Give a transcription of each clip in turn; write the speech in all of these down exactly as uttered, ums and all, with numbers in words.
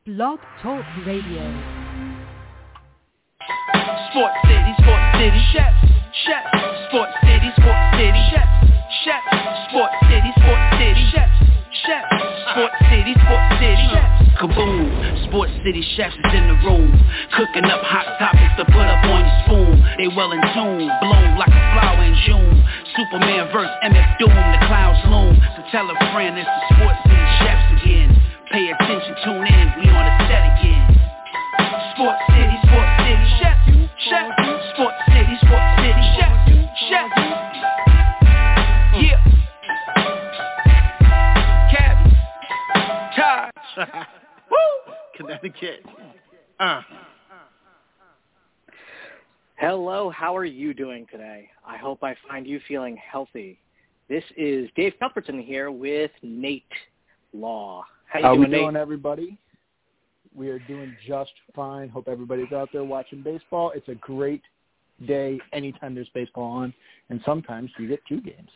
Blog Talk Radio. Sports City, Sports City, Chefs, Chefs, Sports City, Sports City, Chefs, Chefs, Sports City, Sports City, Chefs, Chefs, Sports City, Sports City, Chefs. Kaboom, Sports City Chefs is in the room, cooking up hot topics to put up on your spoon. They well in tune, bloom like a flower in June. Superman versus M F Doom, the clouds loom. So tell a friend it's the Sports City Chefs again. Pay attention, tune in, we on the set again. Sports City, Sports City, Chefs, Chefs, Sports City, Sports City, Chefs, Chefs. Yeah. Cabby, Taj, woo, Connecticut. Uh. Hello, how are you doing today? I hope I find you feeling healthy. This is Dave Cuthbertson here with Nate Law. How you How doing, we doing, Nate? everybody? We are doing just fine. Hope everybody's out there watching baseball. It's a great day anytime there's baseball on, and sometimes you get two games.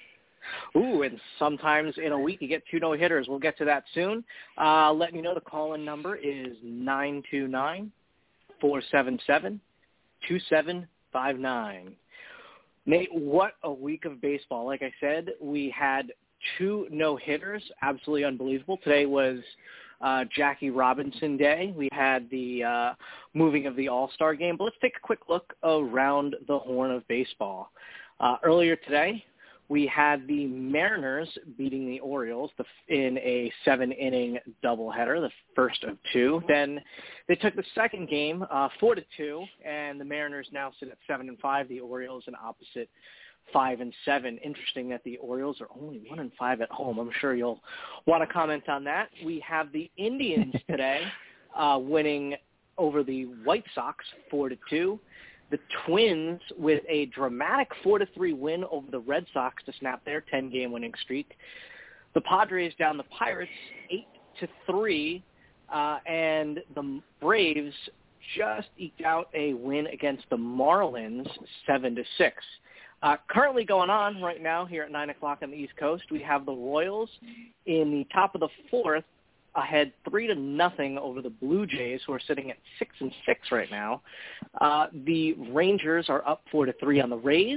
Ooh, and sometimes in a week you get two no-hitters. We'll get to that soon. Uh, letting you know the call-in number is nine two nine, four seven seven, two seven five nine. Nate, what a week of baseball. Like I said, we had two no-hitters, absolutely unbelievable. Today was uh, Jackie Robinson Day. We had the uh, moving of the All-Star game. But let's take a quick look around the horn of baseball. Uh, earlier today, we had the Mariners beating the Orioles in a seven-inning doubleheader, the first of two. Then they took the second game, uh, four to two, and the Mariners now sit at seven and five. The Orioles in opposite five and seven. Interesting that the Orioles are only one and five at home. I'm sure you'll want to comment on that. We have the Indians today uh, winning over the White Sox four to two. The Twins with a dramatic four to three win over the Red Sox to snap their ten-game winning streak. The Padres down the Pirates eight to three, uh, and the Braves just eked out a win against the Marlins seven to six. Uh, currently going on right now here at nine o'clock on the East Coast, we have the Royals in the top of the fourth, ahead three to nothing over the Blue Jays, who are sitting at six and six right now. Uh, the Rangers are up four to three on the Rays,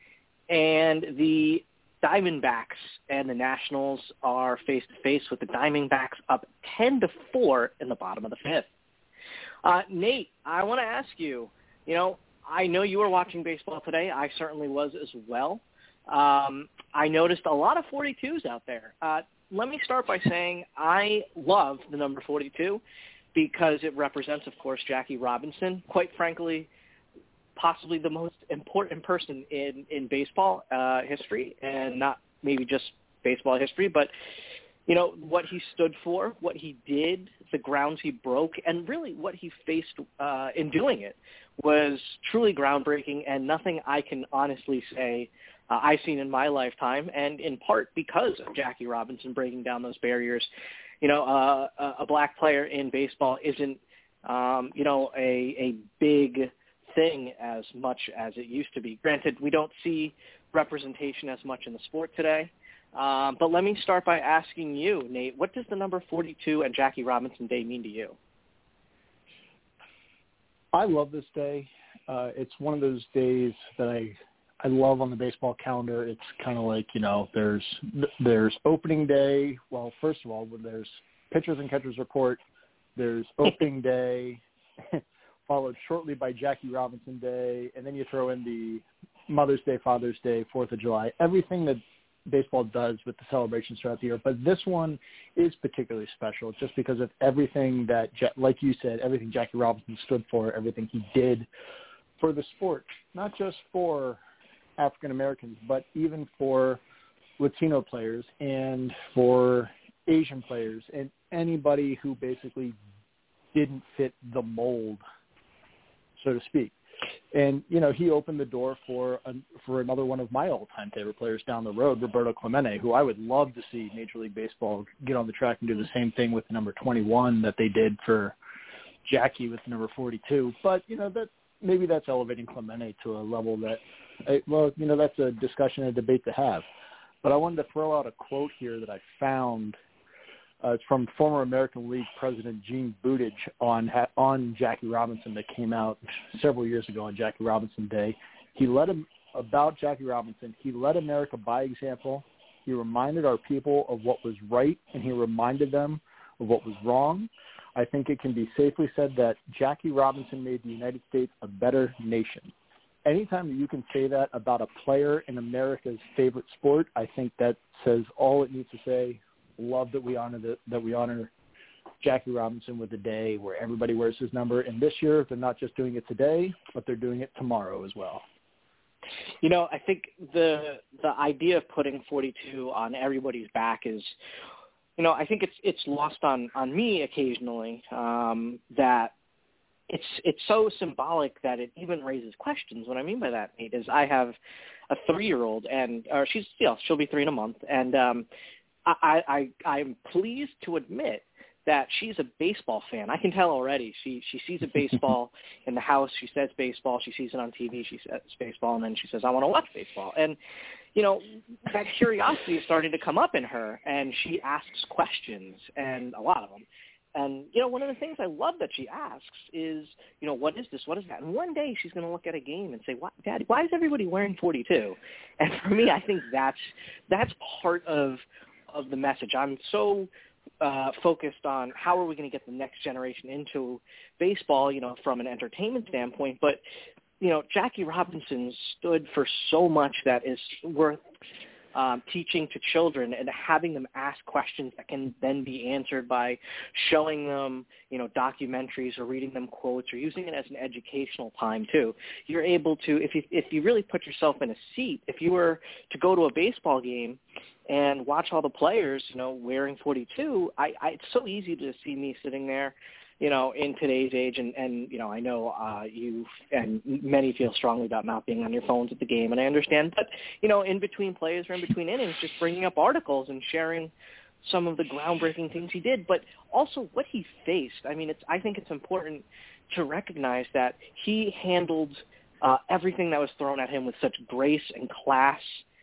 and the Diamondbacks and the Nationals are face to face with the Diamondbacks up ten to four in the bottom of the fifth. Uh, Nate, I want to ask you, you know, I know you were watching baseball today. I certainly was as well. Um, I noticed a lot of forty-twos out there. Uh, let me start by saying I love the number forty-two because it represents, of course, Jackie Robinson. Quite frankly, possibly the most important person in, in baseball uh, history, and not maybe just baseball history, but you know, what he stood for, what he did, the grounds he broke, and really what he faced uh, in doing it was truly groundbreaking, and nothing I can honestly say uh, I've seen in my lifetime, and in part because of Jackie Robinson breaking down those barriers. You know, uh, a black player in baseball isn't, um, you know, a, a big thing as much as it used to be. Granted, we don't see representation as much in the sport today. Um, but let me start by asking you, Nate, what does the number forty-two and Jackie Robinson Day mean to you? I love this day. Uh, it's one of those days that I I love on the baseball calendar. It's kind of like, you know, there's there's opening day. Well, first of all, when there's pitchers and catchers report, there's opening day, followed shortly by Jackie Robinson Day, and then you throw in the Mother's Day, Father's Day, Fourth of July, everything that baseball does with the celebrations throughout the year. But this one is particularly special just because of everything that, like you said, everything Jackie Robinson stood for, everything he did for the sport, not just for African Americans, but even for Latino players and for Asian players and anybody who basically didn't fit the mold, so to speak. And, you know, he opened the door for a, for another one of my all-time favorite players down the road, Roberto Clemente, who I would love to see Major League Baseball get on the track and do the same thing with the number twenty-one that they did for Jackie with number forty-two. But, you know, that maybe that's elevating Clemente to a level that, well, you know, that's a discussion, a debate to have. But I wanted to throw out a quote here that I found Uh, it's from former American League President Gene Buttigieg on on Jackie Robinson that came out several years ago on Jackie Robinson Day. He led him about Jackie Robinson. He led America by example. He reminded our people of what was right, and he reminded them of what was wrong. I think it can be safely said that Jackie Robinson made the United States a better nation. Anytime that you can say that about a player in America's favorite sport, I think that says all it needs to say. Love that we honor the, that we honor Jackie Robinson with a day where everybody wears his number. And this year, they're not just doing it today, but they're doing it tomorrow as well. You know, I think the the idea of putting forty-two on everybody's back is, you know, I think it's it's lost on, on me occasionally um, that it's it's so symbolic that it even raises questions. What I mean by that, Nate, is I have a three-year-old, and or she's you know, she'll be three in a month, and um, I, I I'm pleased to admit that she's a baseball fan. I can tell already. She she sees a baseball in the house. She says baseball. She sees it on T V. She says baseball, and then she says, I want to watch baseball. And, you know, that curiosity is starting to come up in her, and she asks questions, and a lot of them. And, you know, one of the things I love that she asks is, you know, what is this? What is that? And one day she's going to look at a game and say, "What, Daddy, why is everybody wearing forty-two?" And for me, I think that's that's part of of the message. I'm so uh, focused on how are we going to get the next generation into baseball, you know, from an entertainment standpoint. But, you know, Jackie Robinson stood for so much that is worth Um, teaching to children and having them ask questions that can then be answered by showing them, you know, documentaries or reading them quotes or using it as an educational time too. You're able to, if you if you really put yourself in a seat, if you were to go to a baseball game and watch all the players, you know, wearing forty-two, I, I it's so easy to see me sitting there, you know, in today's age, and, and you know, I know uh, you and many feel strongly about not being on your phones at the game, and I understand, but, you know, in between plays or in between innings, just bringing up articles and sharing some of the groundbreaking things he did, but also what he faced. I mean, it's I think it's important to recognize that he handled uh, everything that was thrown at him with such grace and class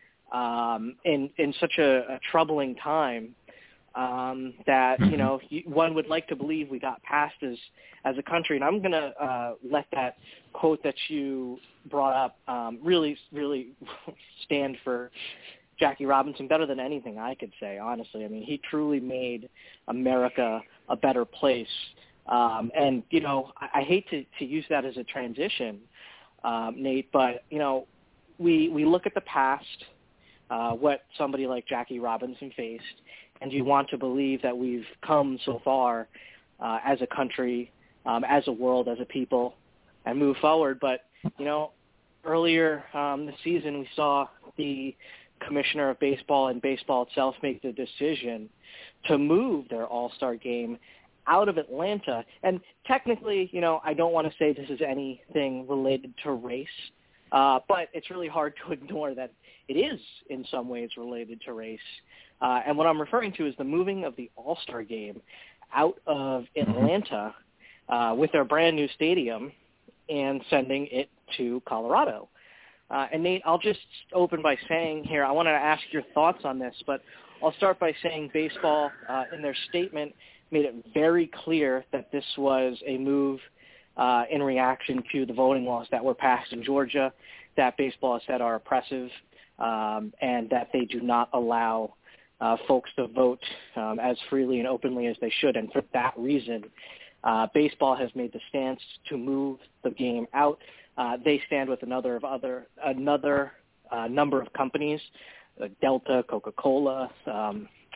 um, in, in such a, a troubling time. Um, that, you know, one would like to believe we got past as, as a country. And I'm going to uh, let that quote that you brought up um, really, really stand for Jackie Robinson better than anything I could say, honestly. I mean, he truly made America a better place. Um, and, you know, I, I hate to, to use that as a transition, um, Nate, but, you know, we, we look at the past, uh, what somebody like Jackie Robinson faced, and you want to believe that we've come so far uh, as a country, um, as a world, as a people, and move forward. But, you know, earlier um, this season we saw the commissioner of baseball and baseball itself make the decision to move their all-star game out of Atlanta. And technically, you know, I don't want to say this is anything related to race, uh, but it's really hard to ignore that it is in some ways related to race. Uh, and what I'm referring to is the moving of the All-Star Game out of Atlanta uh, with their brand new stadium and sending it to Colorado. Uh, and Nate, I'll just open by saying here, I wanted to ask your thoughts on this, but I'll start by saying baseball uh, in their statement made it very clear that this was a move uh, in reaction to the voting laws that were passed in Georgia that baseball has said are oppressive um, and that they do not allow Uh, folks to vote um, as freely and openly as they should. And for that reason, uh, baseball has made the stance to move the game out. Uh, they stand with another of other another uh, number of companies, uh, Delta, Coca-Cola, um,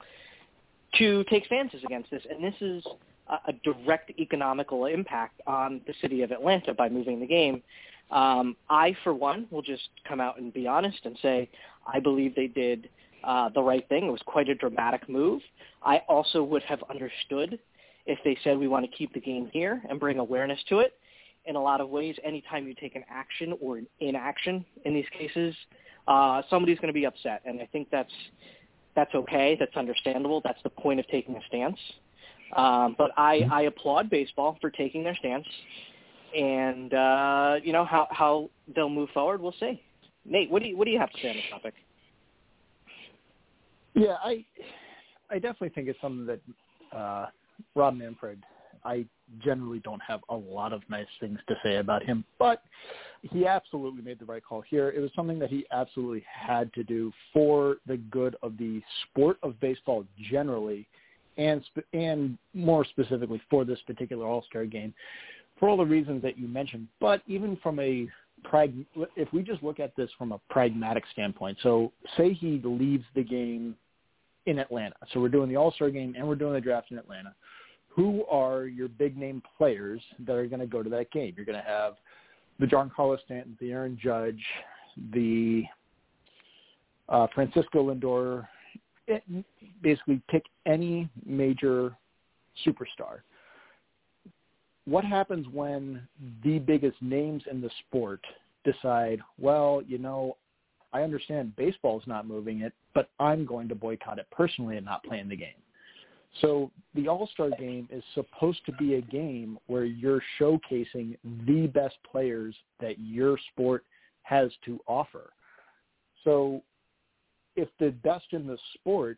to take stances against this. And this is a, a direct economical impact on the city of Atlanta by moving the game. Um, I, for one, will just come out and be honest and say I believe they did Uh, the right thing. It was quite a dramatic move. I also would have understood if they said we want to keep the game here and bring awareness to it. In a lot of ways, anytime you take an action or an inaction in these cases, uh, somebody's going to be upset. And I think that's that's okay. That's understandable. That's the point of taking a stance. Um, but I, I applaud baseball for taking their stance. And, uh, you know, how, how they'll move forward, we'll see. Nate, what do you, what do you have to say on this topic? Yeah, I I definitely think it's something that uh, Rob Manfred, I generally don't have a lot of nice things to say about him, but he absolutely made the right call here. It was something that he absolutely had to do for the good of the sport of baseball generally, and sp- and more specifically for this particular All-Star game, for all the reasons that you mentioned. But even from a prag- if we just look at this from a pragmatic standpoint, so say he leaves the game in Atlanta. So we're doing the All-Star game and we're doing the draft in Atlanta. Who are your big-name players that are going to go to that game? You're going to have the Giancarlo Stanton, the Aaron Judge, the uh, Francisco Lindor. It, basically, pick any major superstar. What happens when the biggest names in the sport decide, well, you know, I understand baseball's not moving it, but I'm going to boycott it personally and not play in the game? So the All-Star game is supposed to be a game where you're showcasing the best players that your sport has to offer. So if the best in the sport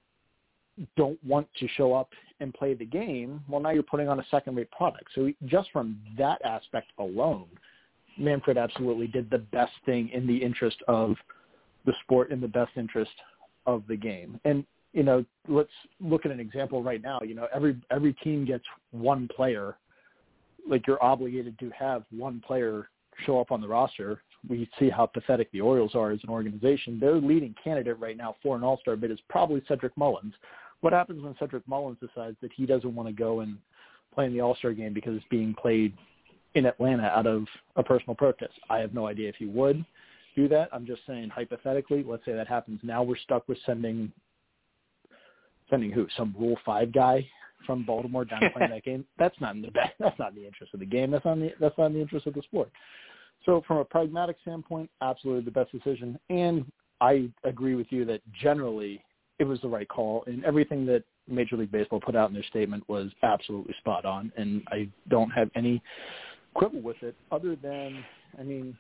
don't want to show up and play the game, well, now you're putting on a second-rate product. So just from that aspect alone, Manfred absolutely did the best thing in the interest of the sport, in the best interest of the game. And you know, let's look at an example right now. You know, every every team gets one player. Like, you're obligated to have one player show up on the roster. We see how pathetic the Orioles are as an organization. Their leading candidate right now for an All-Star bid is probably Cedric Mullins. What happens when Cedric Mullins decides that he doesn't want to go and play in the All-Star game because it's being played in Atlanta out of a personal protest? I have no idea if he would do that. I'm just saying hypothetically, let's say that happens. Now we're stuck with sending – Sending who? Some Rule Five guy from Baltimore down to play that game? That's not in the that's not in the interest of the game. That's not in the that's not in the interest of the sport. So from a pragmatic standpoint, absolutely the best decision. And I agree with you that generally it was the right call, and everything that Major League Baseball put out in their statement was absolutely spot on. And I don't have any quibble with it, other than, I mean,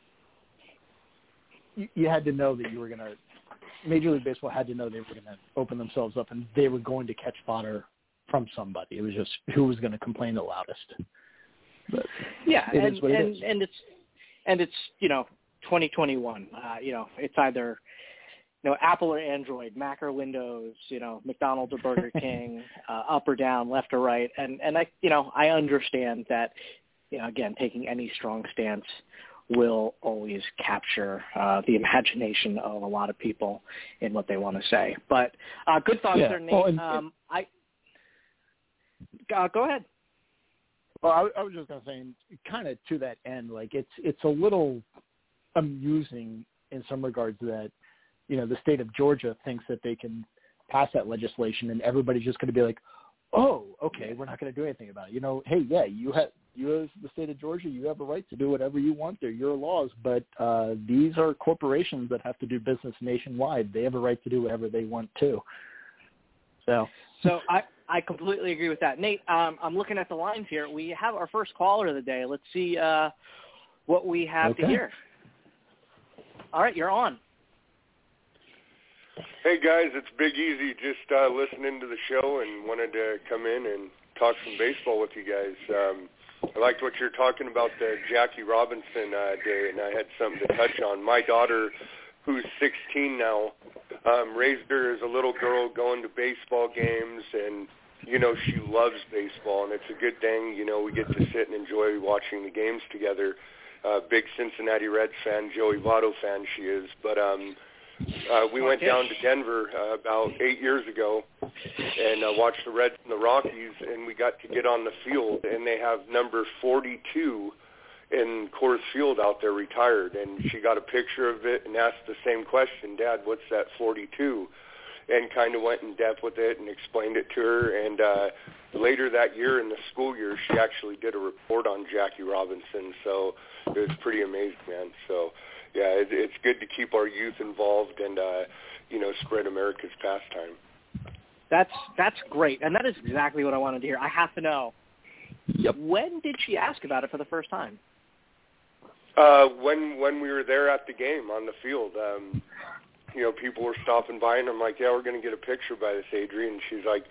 you, you had to know that you were going to. Major League Baseball had to know they were going to open themselves up and they were going to catch fodder from somebody. It was just who was going to complain the loudest. But yeah, it and is what it and, is. and it's and it's you know twenty twenty-one. Uh, you know, it's either you know Apple or Android, Mac or Windows. You know, McDonald's or Burger King, uh, up or down, left or right. And and I you know I understand that. You know, again, taking any strong stance will always capture uh, the imagination of a lot of people in what they want to say. But uh, good thoughts yeah. there, Nate. Well, and, um, I uh, go ahead. Well, I, I was just going to say, kind of to that end, like it's it's a little amusing in some regards that, you know, the state of Georgia thinks that they can pass that legislation and everybody's just going to be like, oh, okay, we're not going to do anything about it. You know, hey, yeah, you have. You as the state of Georgia, you have a right to do whatever you want. They're your laws, but uh, these are corporations that have to do business nationwide. They have a right to do whatever they want too. So, so I, I completely agree with that. Nate, um, I'm looking at the lines here. We have our first caller of the day. Let's see uh, what we have okay. to hear. All right, you're on. Hey, guys, it's Big Easy. Just uh, listening to the show and wanted to come in and talk some baseball with you guys. Um, I liked what you're talking about, the Jackie Robinson uh, day, and I had something to touch on. My daughter, who's sixteen now, um, raised her as a little girl going to baseball games, and, you know, she loves baseball, and it's a good thing. You know, we get to sit and enjoy watching the games together. Uh, big Cincinnati Reds fan, Joey Votto fan she is, but um, uh, we went down to Denver uh, about eight years ago and uh, watched the Reds and the Rockies, and we got to get on the field, and they have number forty-two in Coors Field out there retired, and she got a picture of it and asked the same question, Dad, what's that forty-two? And kind of went in depth with it and explained it to her, and uh, later that year in the school year, she actually did a report on Jackie Robinson, so it was pretty amazing, man. So, yeah, it, it's good to keep our youth involved and, uh, you know, spread America's pastime. That's that's great, and that is exactly what I wanted to hear. I have to know, yep. when did she ask about it for the first time? Uh, when when we were there at the game on the field, um, you know, people were stopping by, and I'm like, yeah, we're going to get a picture by this, Adrian. And she's like,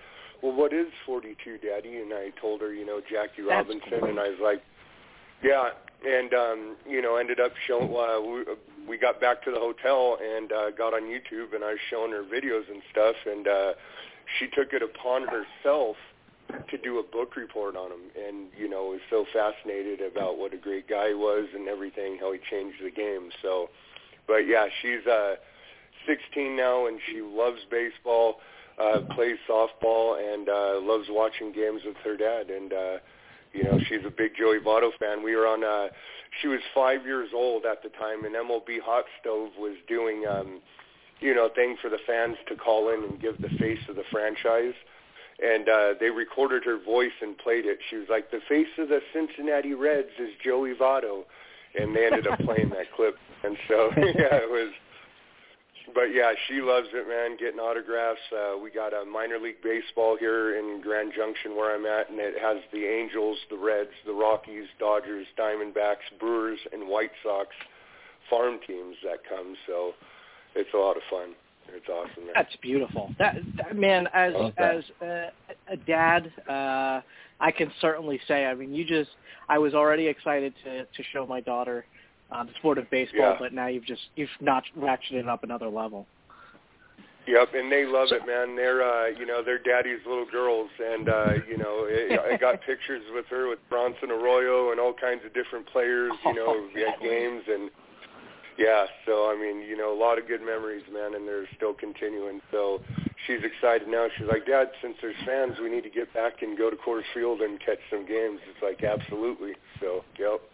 well, what is forty-two, Daddy? And I told her, you know, Jackie That's Robinson, cool. and I was like, yeah, and, um, you know, ended up showing, uh, we, we got back to the hotel and uh, got on YouTube, and I was showing her videos and stuff, and uh, she took it upon herself to do a book report on him, and, you know, was so fascinated about what a great guy he was and everything, how he changed the game. So, but, yeah, she's uh, sixteen now, and she loves baseball, uh, plays softball, and uh, loves watching games with her dad, and, uh, you know, she's a big Joey Votto fan. We were on, uh, she was five years old at the time, and M L B Hot Stove was doing, um, you know, a thing for the fans to call in and give the face of the franchise. And uh, they recorded her voice and played it. She was like, the face of the Cincinnati Reds is Joey Votto. And they ended up playing that clip. And so, yeah, it was, but yeah, she loves it, man, getting autographs. Uh, we got a minor league baseball here in Grand Junction where I'm at, and it has the Angels, the Reds, the Rockies, Dodgers, Diamondbacks, Brewers, and White Sox farm teams that come. So it's a lot of fun. It's awesome, man. That's beautiful. That, that man, as as a, a dad, uh, I can certainly say. I mean, you just. I was already excited to to show my daughter uh, the sport of baseball, yeah. but now you've just you've notched ratcheted it up another level. Yep, and they love so, it, man. They're uh, you know they're daddy's little girls, and uh, you know it, I got pictures with her with Bronson Arroyo and all kinds of different players, you know, at games and. Yeah, so, I mean, you know, a lot of good memories, man, and they're still continuing. So she's excited now. She's like, Dad, since there's fans, we need to get back and go to Coors Field and catch some games. It's like, absolutely. So, yep.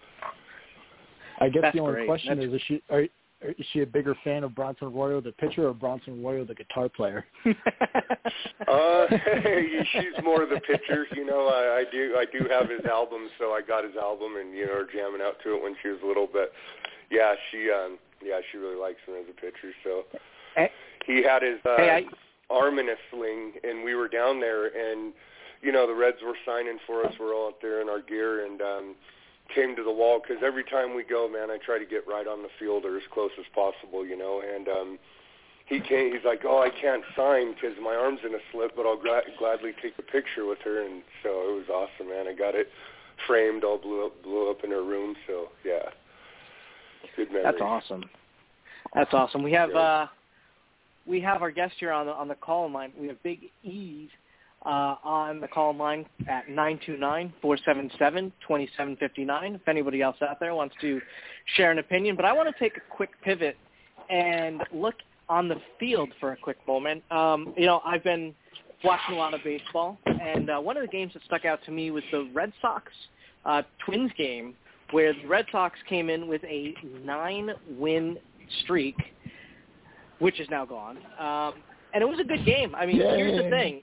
I guess That's the only great. question That's... is, is she are, is she a bigger fan of Bronson Arroyo, the pitcher, or Bronson Arroyo, the guitar player? uh, she's more of the pitcher. You know, I, I do I do have his album, so I got his album and, you know, jamming out to it when she was little, but... Yeah, she um, yeah, she really likes him as a pitcher. So hey, he had his uh, hey, I... arm in a sling, and we were down there, and you know the Reds were signing for us. We're all out there in our gear, and um, came to the wall because every time we go, man, I try to get right on the field or as close as possible, you know. And um, he came. He's like, "Oh, I can't sign because my arm's in a slit, but I'll gra- gladly take a picture with her." And so it was awesome, man. I got it framed, all blew up, blew up in her room. So yeah. Good memories. That's awesome. That's awesome. We have uh, we have our guest here on the on the call line. We have Big Eve uh, on the call line at nine two nine, four seven seven, two seven five nine. If anybody else out there wants to share an opinion, but I want to take a quick pivot and look on the field for a quick moment. Um, you know, I've been watching a lot of baseball, and uh, one of the games that stuck out to me was the Red Sox uh, Twins game, where the Red Sox came in with a nine-win streak, which is now gone. Um, and it was a good game. I mean, Yay. Here's the thing,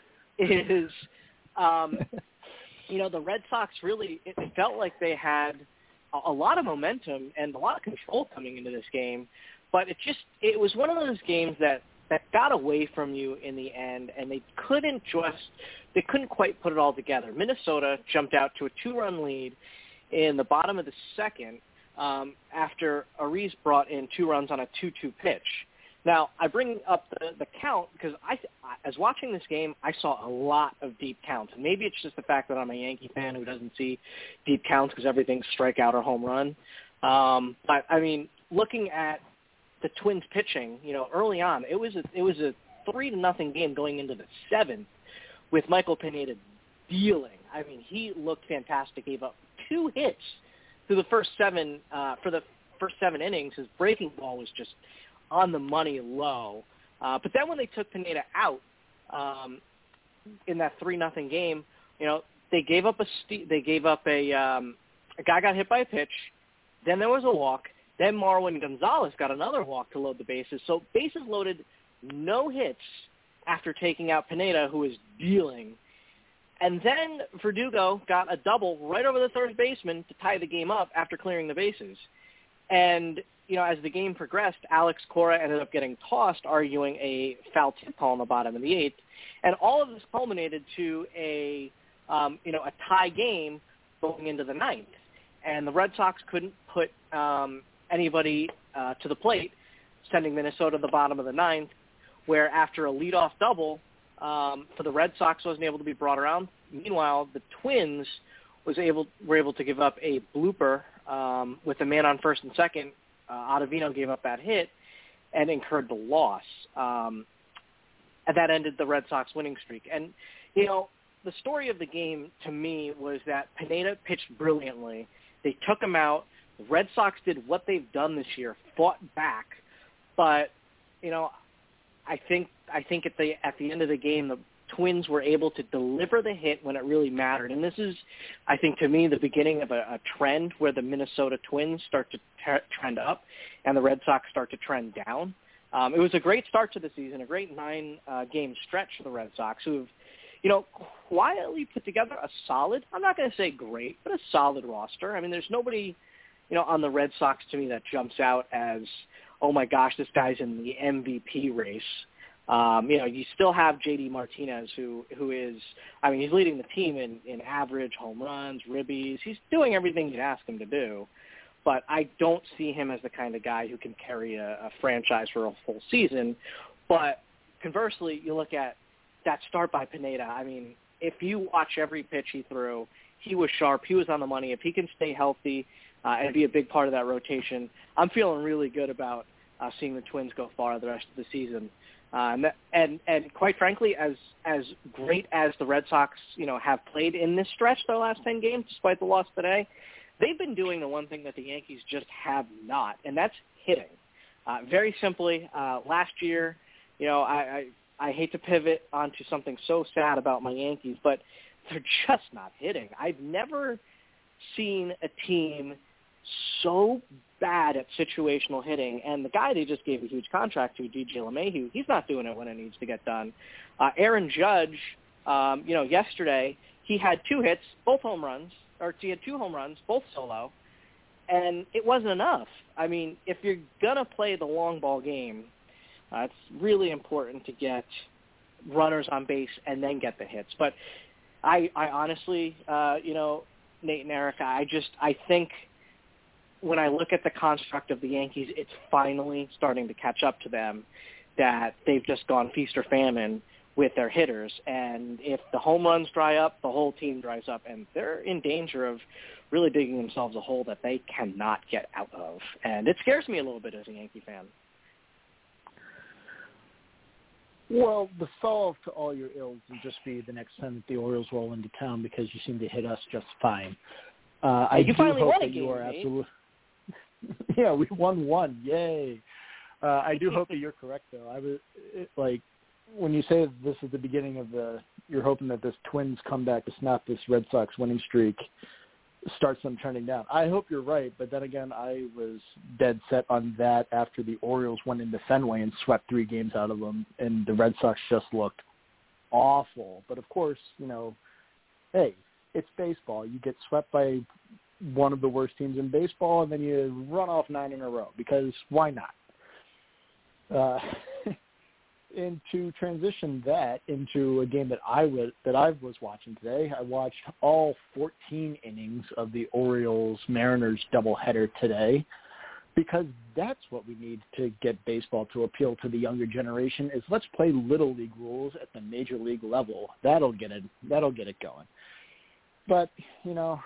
is, um, you know, the Red Sox really, it, it felt like they had a, a lot of momentum and a lot of control coming into this game, but it just, it was one of those games that, that got away from you in the end, and they couldn't just, they couldn't quite put it all together. Minnesota jumped out to a two-run lead in the bottom of the second um, after Ariz brought in two runs on a two two pitch. Now, I bring up the, the count because I, as watching this game, I saw a lot of deep counts. And maybe it's just the fact that I'm a Yankee fan who doesn't see deep counts because everything's strikeout or home run. Um, but, I mean, looking at the Twins pitching, you know, early on, it was a, it was a three to nothing game going into the seventh with Michael Pineda dealing. I mean, he looked fantastic, gave up two hits through the first seven uh, for the first seven innings. His breaking ball was just on the money low. Uh, but then when they took Pineda out um, in that three nothing game, you know, they gave up a st- they gave up a um, a guy got hit by a pitch. Then there was a walk. Then Marwin Gonzalez got another walk to load the bases. So bases loaded, no hits after taking out Pineda, who was dealing. And then Verdugo got a double right over the third baseman to tie the game up after clearing the bases. And, you know, as the game progressed, Alex Cora ended up getting tossed, arguing a foul tip call in the bottom of the eighth. And all of this culminated to a, um, you know, a tie game going into the ninth. And the Red Sox couldn't put um, anybody uh, to the plate, sending Minnesota to the bottom of the ninth, where after a leadoff double um, for the Red Sox wasn't able to be brought around. Meanwhile, the Twins was able were able to give up a blooper um, with a man on first and second. Uh, Ottavino gave up that hit and incurred the loss. Um, and that ended the Red Sox winning streak. And, you know, the story of the game to me was that Pineda pitched brilliantly. They took him out. The Red Sox did what they've done this year, fought back. But, you know, I think I think at the at the end of the game, the Twins were able to deliver the hit when it really mattered. And this is, I think, to me, the beginning of a, a trend where the Minnesota Twins start to t- trend up and the Red Sox start to trend down. Um, it was a great start to the season, a great nine-game uh, stretch for the Red Sox, who have, you know, quietly put together a solid, I'm not going to say great, but a solid roster. I mean, there's nobody, you know, on the Red Sox to me that jumps out as, oh, my gosh, this guy's in the M V P race. Um, you know, you still have J D Martinez, who who is, I mean, he's leading the team in, in average, home runs, ribbies. He's doing everything you'd ask him to do. But I don't see him as the kind of guy who can carry a, a franchise for a full season. But conversely, you look at that start by Pineda. I mean, if you watch every pitch he threw, he was sharp. He was on the money. If he can stay healthy uh, and be a big part of that rotation, I'm feeling really good about uh, seeing the Twins go far the rest of the season. Uh, and, and and quite frankly, as as great as the Red Sox, you know, have played in this stretch, their last ten games, despite the loss today, they've been doing the one thing that the Yankees just have not, and that's hitting. Uh, very simply, uh, last year, you know, I, I I hate to pivot onto something so sad about my Yankees, but they're just not hitting. I've never seen a team so bad at situational hitting, and the guy they just gave a huge contract to, D J LeMahieu, he's not doing it when it needs to get done. Uh, Aaron Judge, um, you know, yesterday he had two hits, both home runs, or he had two home runs, both solo, and it wasn't enough. I mean, if you're gonna play the long ball game, uh, it's really important to get runners on base and then get the hits. But I, I honestly, uh, you know, Nate and Erica, I just, I think when I look at the construct of the Yankees, it's finally starting to catch up to them that they've just gone feast or famine with their hitters. And if the home runs dry up, the whole team dries up, and they're in danger of really digging themselves a hole that they cannot get out of. And it scares me a little bit as a Yankee fan. Well, the solve to all your ills will just be the next time that the Orioles roll into town, because you seem to hit us just fine. Uh, I you do finally hope won that a game, you are Nate. absolutely. Yeah, we won one. Yay! Uh, I do hope that you're correct, though. I was it, like, when you say this is the beginning of the, you're hoping that this Twins comeback to snap this Red Sox winning streak starts them trending down. I hope you're right, but then again, I was dead set on that after the Orioles went into Fenway and swept three games out of them, and the Red Sox just looked awful. But of course, you know, hey, it's baseball. You get swept by one of the worst teams in baseball, and then you run off nine in a row, because why not? Uh, and to transition that into a game that I was that I was watching today, I watched all fourteen innings of the Orioles-Mariners doubleheader today, because that's what we need to get baseball to appeal to the younger generation. Is let's play little league rules at the major league level. That'll get it. That'll get it going. But you know,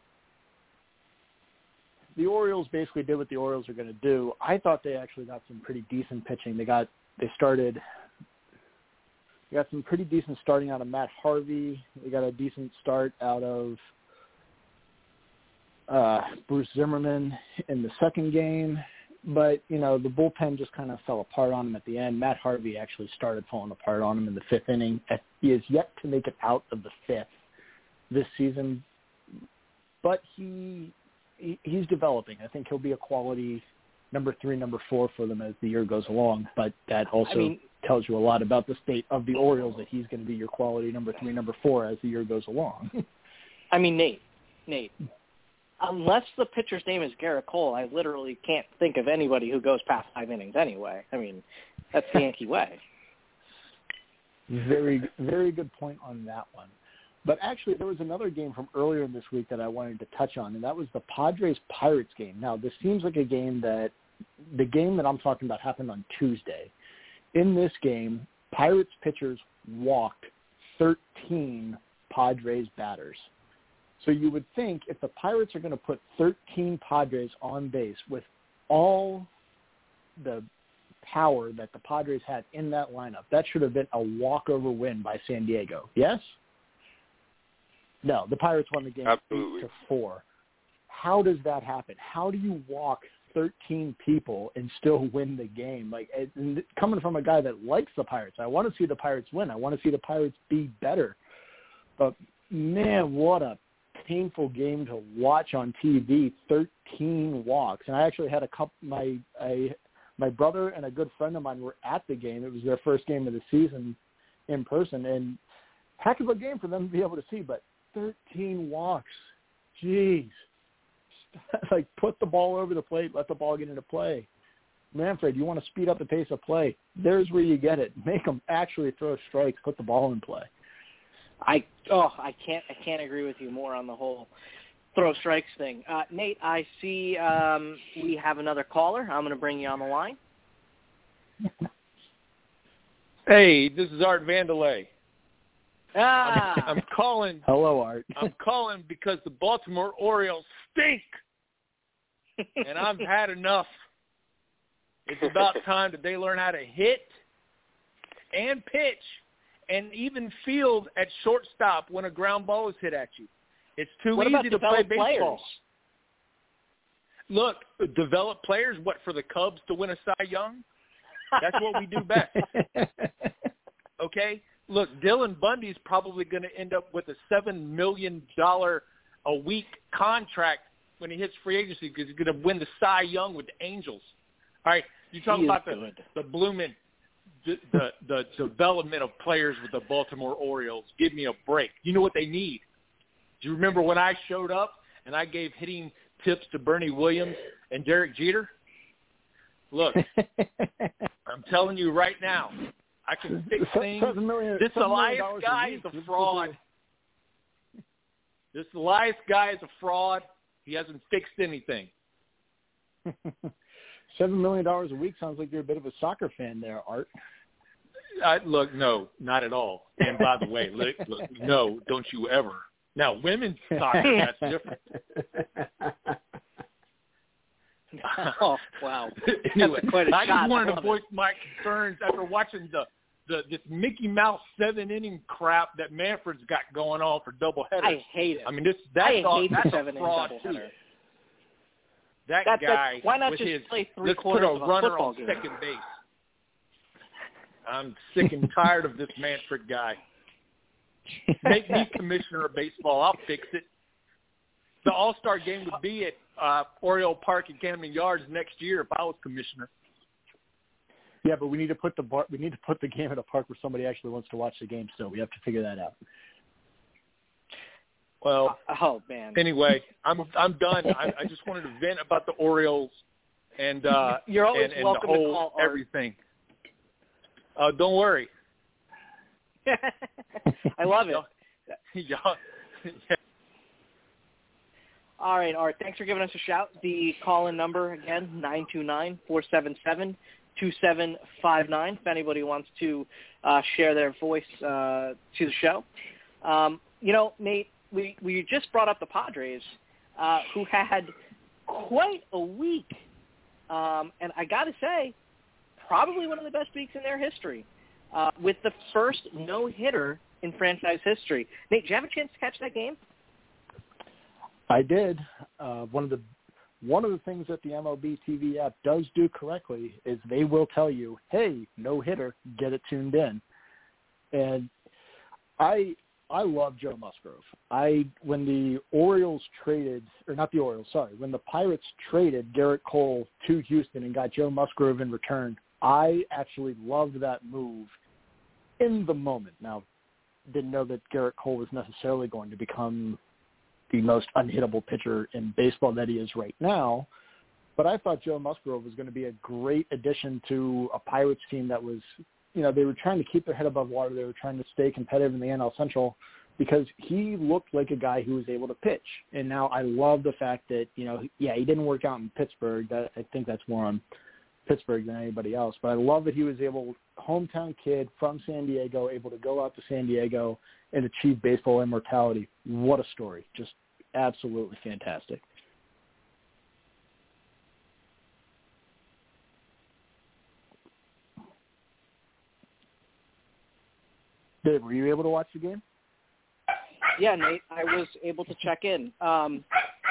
the Orioles basically did what the Orioles are going to do. I thought they actually got some pretty decent pitching. They got they started. They got some pretty decent starting out of Matt Harvey. They got a decent start out of uh, Bruce Zimmerman in the second game. But, you know, the bullpen just kind of fell apart on him at the end. Matt Harvey actually started falling apart on him in the fifth inning. He is yet to make it out of the fifth this season. But he, he he's developing. I think he'll be a quality number three, number four for them as the year goes along. But that also I mean, tells you a lot about the state of the Orioles, that he's going to be your quality number three, number four as the year goes along. I mean, Nate, Nate, unless the pitcher's name is Garrett Cole, I literally can't think of anybody who goes past five innings anyway. I mean, that's the Yankee way. Very, very good point on that one. But actually, there was another game from earlier in this week that I wanted to touch on, and that was the Padres-Pirates game. Now, this seems like a game that – the game that I'm talking about happened on Tuesday. In this game, Pirates pitchers walked thirteen Padres batters. So you would think if the Pirates are going to put thirteen Padres on base with all the power that the Padres had in that lineup, that should have been a walkover win by San Diego. Yes? No, the Pirates won the game Absolutely. eight to four. How does that happen? How do you walk thirteen people and still win the game? Like, and coming from a guy that likes the Pirates, I want to see the Pirates win. I want to see the Pirates be better. But man, what a painful game to watch on T V. thirteen walks, and I actually had a couple. My I, my brother and a good friend of mine were at the game. It was their first game of the season in person, and heck of a game for them to be able to see. But thirteen walks, jeez. Like, put the ball over the plate, let the ball get into play. Manfred, you want to speed up the pace of play? There's where you get it. Make them actually throw strikes, put the ball in play. I oh I can't I can't agree with you more on the whole throw strikes thing. Uh, Nate, I see um, we have another caller. I'm going to bring you on the line. Hey, this is Art Vandelay. Ah, I'm, I'm calling. Hello, Art. I'm calling because the Baltimore Orioles stink, and I've had enough. It's about time that they learn how to hit and pitch and even field at shortstop when a ground ball is hit at you. It's too what easy about to play developed baseball. players? Look, develop players, what, for the Cubs to win a Cy Young? That's what we do best. Okay? Look, Dylan Bundy's probably going to end up with a seven million dollars a week contract when he hits free agency because he's going to win the Cy Young with the Angels. All right? You're talking about the, the blooming the, the, the development of players with the Baltimore Orioles. Give me a break. You know what they need? Do you remember when I showed up and I gave hitting tips to Bernie Williams and Derek Jeter? Look, I'm telling you right now, I can fix things. Million, this Elias guy is a fraud. This Elias guy is a fraud. He hasn't fixed anything. Seven million dollars a week sounds like you're a bit of a soccer fan there, Art. I, look, no, not at all. And by the way, look, look, no, don't you ever. Now, women's soccer, that's different. Oh, wow. Anyway, That's quite a I shot. just wanted I to voice it. my concerns after watching the, the this Mickey Mouse seven-inning crap that Manfred's got going on for doubleheaders. I hate it. I mean, this that's I all, hate that's the a seven-inning fraud, doubleheader. too. That That, guy, that, why not with just his, play three let's put quarters a of a runner football on game? second base. I'm sick and tired of this Manfred guy. Make me commissioner of baseball. I'll fix it. The All-Star game would be at uh, Oriole Park at Camden Yards next year if I was commissioner. Yeah, but we need to put the bar, we need to put the game at a park where somebody actually wants to watch the game. Still, we have to figure that out. Well, oh man. Anyway, I'm I'm done. I, I just wanted to vent about the Orioles and uh, You're always and, and welcome the whole to call Art. everything. Uh, don't worry. I love it. Yeah. All right, Art, thanks for giving us a shout. The call-in number, again, nine two nine, four seven seven, two seven five nine, if anybody wants to uh, share their voice uh, to the show. Um, you know, Nate, we, we just brought up the Padres, uh, who had quite a week. Um, and I got to say, probably one of the best weeks in their history, uh, with the first no-hitter in franchise history. Nate, did you have a chance to catch that game? I did. Uh, one of the one of the things that the M L B T V app does do correctly is they will tell you, "Hey, no hitter, get it tuned in." And I I love Joe Musgrove. I when the Orioles traded, or not the Orioles, sorry, when the Pirates traded Garrett Cole to Houston and got Joe Musgrove in return, I actually loved that move in the moment. Now, didn't know that Garrett Cole was necessarily going to become the most unhittable pitcher in baseball that he is right now. But I thought Joe Musgrove was going to be a great addition to a Pirates team that was, you know, they were trying to keep their head above water. They were trying to stay competitive in the N L Central because he looked like a guy who was able to pitch. And now I love the fact that, you know, yeah, he didn't work out in Pittsburgh. That, I think that's more on Pittsburgh than anybody else. But I love that he was able, hometown kid from San Diego, able to go out to San Diego and achieve baseball immortality. What a story. Just absolutely fantastic. Dave, were you able to watch the game? Yeah, Nate, I was able to check in. Um,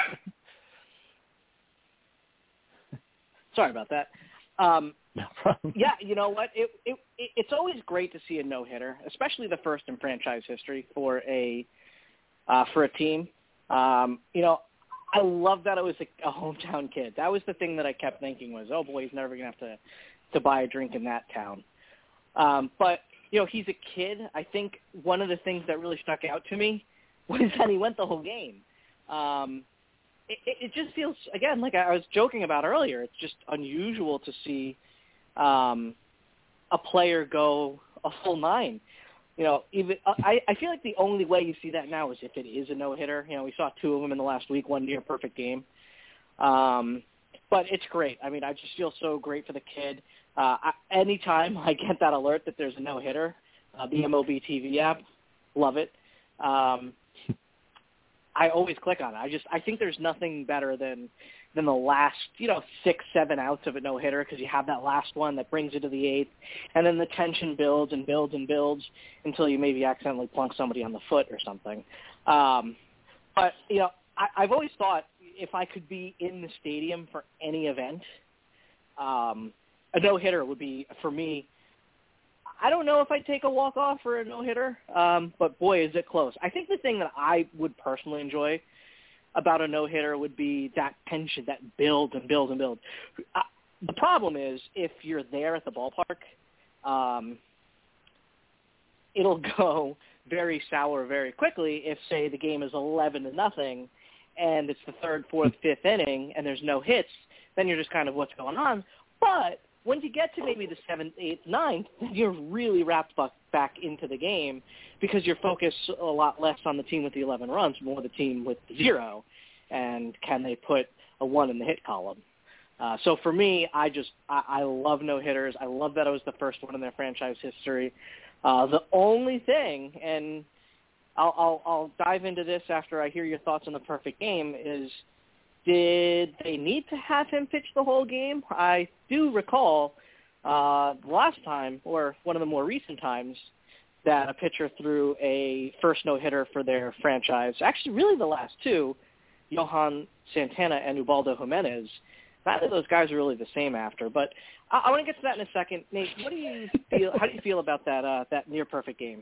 sorry about that. Um, no problem. Yeah, you know what? It, it, it it's always great to see a no-hitter, especially the first in franchise history for a uh, for a team. Um, you know, I love that it was a, a hometown kid. That was the thing that I kept thinking was, oh boy, he's never gonna have to to buy a drink in that town. Um, but you know, he's a kid. I think one of the things that really stuck out to me was that he went the whole game. Um, it, it just feels, again, like I was joking about earlier, it's just unusual to see um, a player go a full nine. You know, even I, I feel like the only way you see that now is if it is a no-hitter. You know, we saw two of them in the last week, one near perfect game. Um, but it's great. I mean, I just feel so great for the kid. Uh, I, anytime I get that alert that there's a no-hitter, uh, the M L B T V app, love it. Um, I always click on it. I just I think there's nothing better than than the last, you know, six, seven outs of a no-hitter, because you have that last one that brings you to the eighth, and then the tension builds and builds and builds until you maybe accidentally plunk somebody on the foot or something. Um, but, you know, I, I've always thought if I could be in the stadium for any event, um, a no-hitter would be, for me, I don't know if I'd take a walk-off or a no-hitter, um, but boy, is it close. I think the thing that I would personally enjoy about a no-hitter would be that tension that builds and builds and builds. Uh, the problem is if you're there at the ballpark, um, it'll go very sour very quickly if, say, the game is eleven to nothing and it's the third, fourth, fifth inning and there's no hits, then you're just kind of what's going on. But once you get to maybe the seventh, eighth, ninth, you're really wrapped back into the game because you're focused a lot less on the team with the eleven runs, more the team with the zero, and can they put a one in the hit column. Uh, so for me, I just I, I love no-hitters. I love that it was the first one in their franchise history. Uh, the only thing, and I'll, I'll, I'll dive into this after I hear your thoughts on the perfect game, is did they need to have him pitch the whole game? I do recall uh, last time, or one of the more recent times, that a pitcher threw a first no-hitter for their franchise. Actually, really the last two, Johan Santana and Ubaldo Jimenez. Neither of those guys are really the same after. But I, I want to get to that in a second. Nate, what do you feel? How do you feel about that uh, that near-perfect game?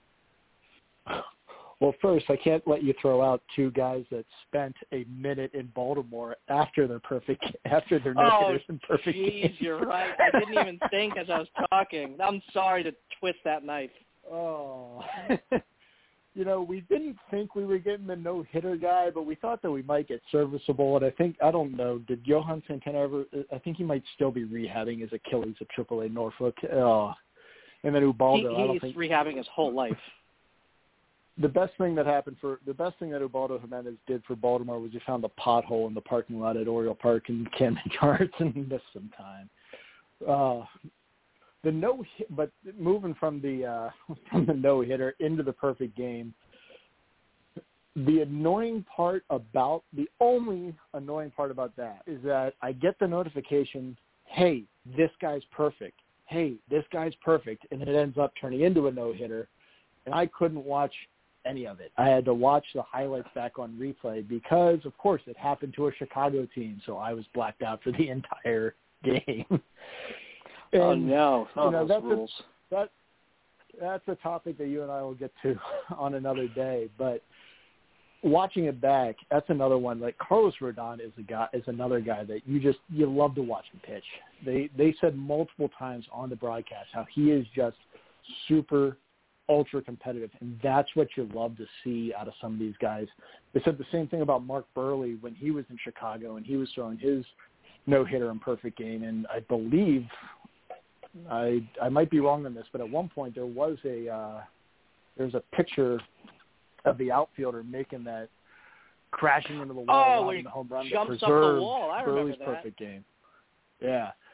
Well, first, I can't let you throw out two guys that spent a minute in Baltimore after their perfect, after their no-hitters oh, in perfect geez, games. You're right. I didn't even think as I was talking. I'm sorry to twist that knife. Oh, you know, we didn't think we were getting the no-hitter guy, but we thought that we might get serviceable. And I think, I don't know, did Johan Santana ever, I think he might still be rehabbing his Achilles at triple A Norfolk. Oh. And then Ubaldo, he, I don't he's think. rehabbing his whole life. The best thing that happened for the best thing that Ubaldo Jimenez did for Baltimore was he found a pothole in the parking lot at Oriole Park in Camden Yards and missed some time. Uh, the no, but moving from the uh, from the no hitter into the perfect game, the annoying part about the only annoying part about that is that I get the notification, hey, this guy's perfect. Hey, this guy's perfect, and it ends up turning into a no hitter, and I couldn't watch any of it. I had to watch the highlights back on replay because, of course, it happened to a Chicago team, so I was blacked out for the entire game. and, oh, no. Oh, you know, those that's rules. A, that, that's a topic that you and I will get to on another day, but watching it back, that's another one. Like Carlos Rodon is a guy, is another guy that you just, you love to watch him pitch. They, they said multiple times on the broadcast how he is just super ultra competitive, and that's what you love to see out of some of these guys. They said the same thing about Mark Burley when he was in Chicago and he was throwing his no-hitter in perfect game, and I believe, I I might be wrong on this, but at one point there was a uh, there's a picture of the outfielder making that crashing into the wall, oh, robbing the home run to jumps preserve up the wall. I Burley's remember that. perfect game. Yeah.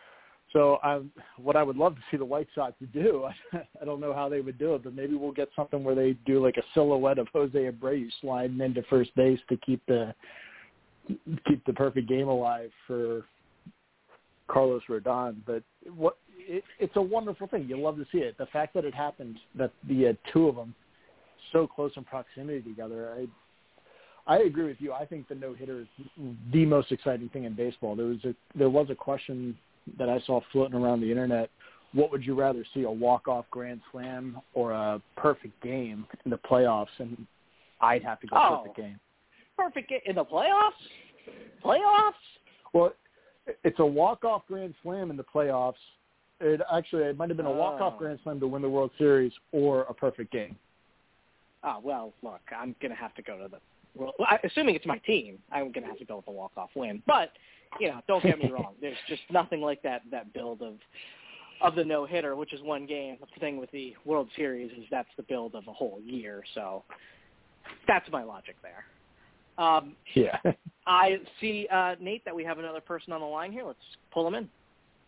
So um, what I would love to see the White Sox do, I don't know how they would do it, but maybe we'll get something where they do like a silhouette of Jose Abreu sliding into first base to keep the keep the perfect game alive for Carlos Rodon. But what it, it's a wonderful thing. You love to see it. The fact that it happened, that the uh, two of them so close in proximity together, I I agree with you. I think the no-hitter is the most exciting thing in baseball. There was a there was a question that I saw floating around the internet. What would you rather see, a walk-off grand slam or a perfect game in the playoffs? And I'd have to go oh, perfect game. Perfect game in the playoffs? Playoffs? Well, it's a walk-off grand slam in the playoffs. It actually it might have been a walk-off oh. grand slam to win the World Series or a perfect game. Oh, well, look, I'm going to have to go to the well, – assuming it's my team, I'm going to have to go with the walk-off win. But, you know, don't get me wrong. There's just nothing like that that build of of the no-hitter, which is one game. The thing with the World Series is that's the build of a whole year. So that's my logic there. Um, yeah. I see, uh, Nate, that we have another person on the line here. Let's pull him in.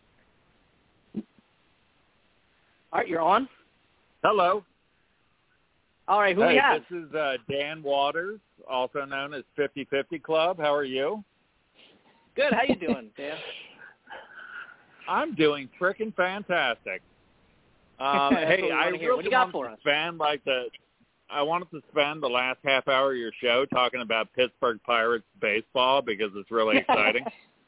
All right, you're on. Hello. All right, who hey, we have? This is uh, Dan Waters, also known as fifty fifty Club. How are you? Good. How you doing, Dan? I'm doing frickin' fantastic. Um, hey, I really what you got wanted for to us? spend like the I wanted to spend the last half hour of your show talking about Pittsburgh Pirates baseball because it's really exciting.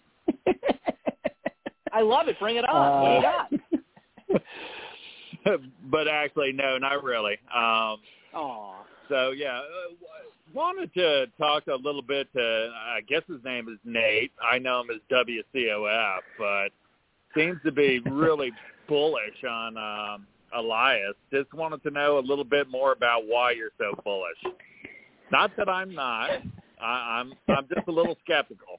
I love it. Bring it on. Uh, what do you got? But actually, no, not really. Um, Aw. So, yeah, uh, wanted to talk a little bit to, I guess his name is Nate. I know him as W C O F, but seems to be really bullish on um, Elias. Just wanted to know a little bit more about why you're so bullish. Not that I'm not. I, I'm I'm just a little skeptical.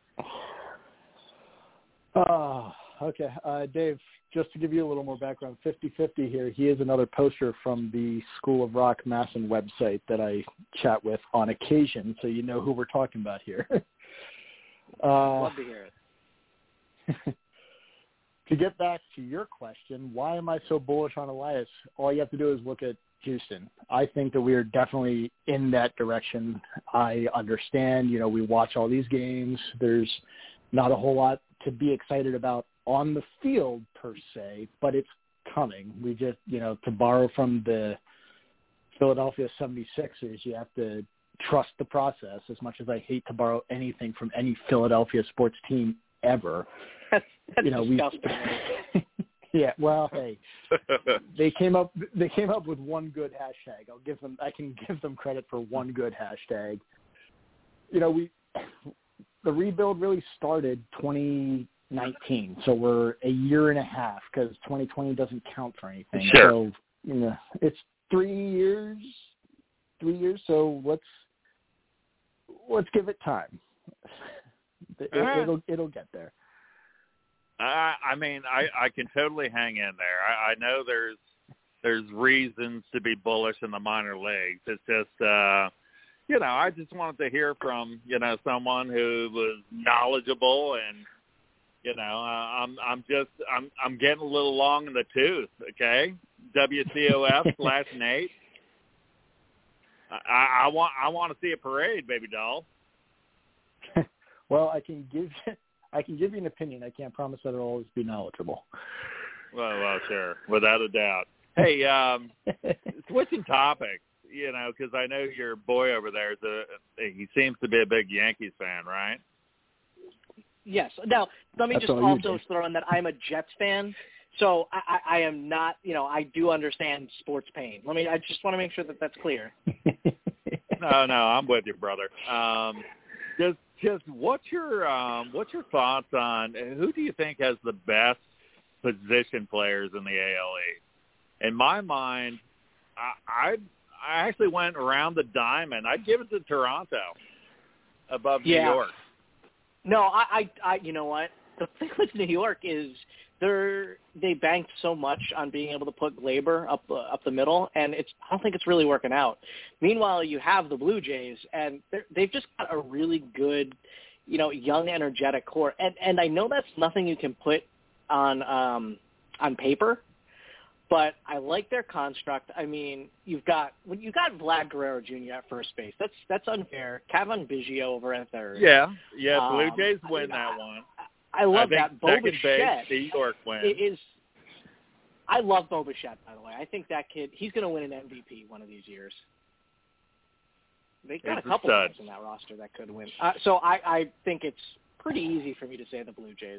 Oh, okay. Uh, Dave, just to give you a little more background, fifty fifty here, he is another poster from the School of Rock Masson website that I chat with on occasion, so you know who we're talking about here. uh, Love to hear it. To get back to your question, why am I so bullish on Elias? All you have to do is look at Houston. I think that we are definitely in that direction. I understand, you know, we watch all these games. There's not a whole lot to be excited about on the field per se, but it's coming. We just, you know, to borrow from the Philadelphia seventy-sixers, you have to trust the process. As much as I hate to borrow anything from any Philadelphia sports team ever, That's, that's you know, disgusting. we. Yeah, well, hey, they came up. They came up with one good hashtag. I'll give them. I can give them credit for one good hashtag. You know, we the rebuild really started twenty nineteen, so we're a year and a half because twenty twenty doesn't count for anything. Sure. So you know, it's three years. Three years. So let's let's give it time. It, Uh-huh. it'll it'll get there. I, I mean, I, I can totally hang in there. I, I know there's there's reasons to be bullish in the minor leagues. It's just, uh, you know, I just wanted to hear from, you know, someone who was knowledgeable and, you know, uh, I'm I'm just I'm I'm getting a little long in the tooth. Okay, W C O F slash Nate. I, I want I want to see a parade, baby doll. Well, I can give you, I can give you an opinion. I can't promise that it'll always be knowledgeable. Well, well, sure, without a doubt. Hey, um, switching topics, you know, because I know your boy over there is a he seems to be a big Yankees fan, right? Yes. Now, let me That's just all you also do. throw in that I'm a Jets fan, so I, I, I am not, you know, I do understand sports pain. Let me, I just want to make sure that that's clear. No, no, I'm with you, brother. Um, just, just what's your, um, what's your thoughts on who do you think has the best position players in the A L E? In my mind, I, I, I actually went around the diamond. I'd give it to Toronto above Yeah. New York. No, I, I, I, you know what? The thing with New York is they're they banked so much on being able to put Glaber up uh, up the middle, and it's I don't think it's really working out. Meanwhile, you have the Blue Jays, and they're, they've just got a really good, you know, young, energetic core. And and I know that's nothing you can put on um, on paper, but I like their construct. I mean, you've got when you got Vlad Guerrero Junior at first base. That's that's unfair. Kevin Biggio over at third. Yeah, yeah. Blue Um, Jays win I, that one. I, I love I that. think Bo second base, Bichette New York wins. is. I love Bo Bichette, by the way. I think that kid. He's going to win an M V P one of these years. They got He's a a couple stud. guys in that roster that could win. Uh, so I, I think it's pretty easy for me to say the Blue Jays.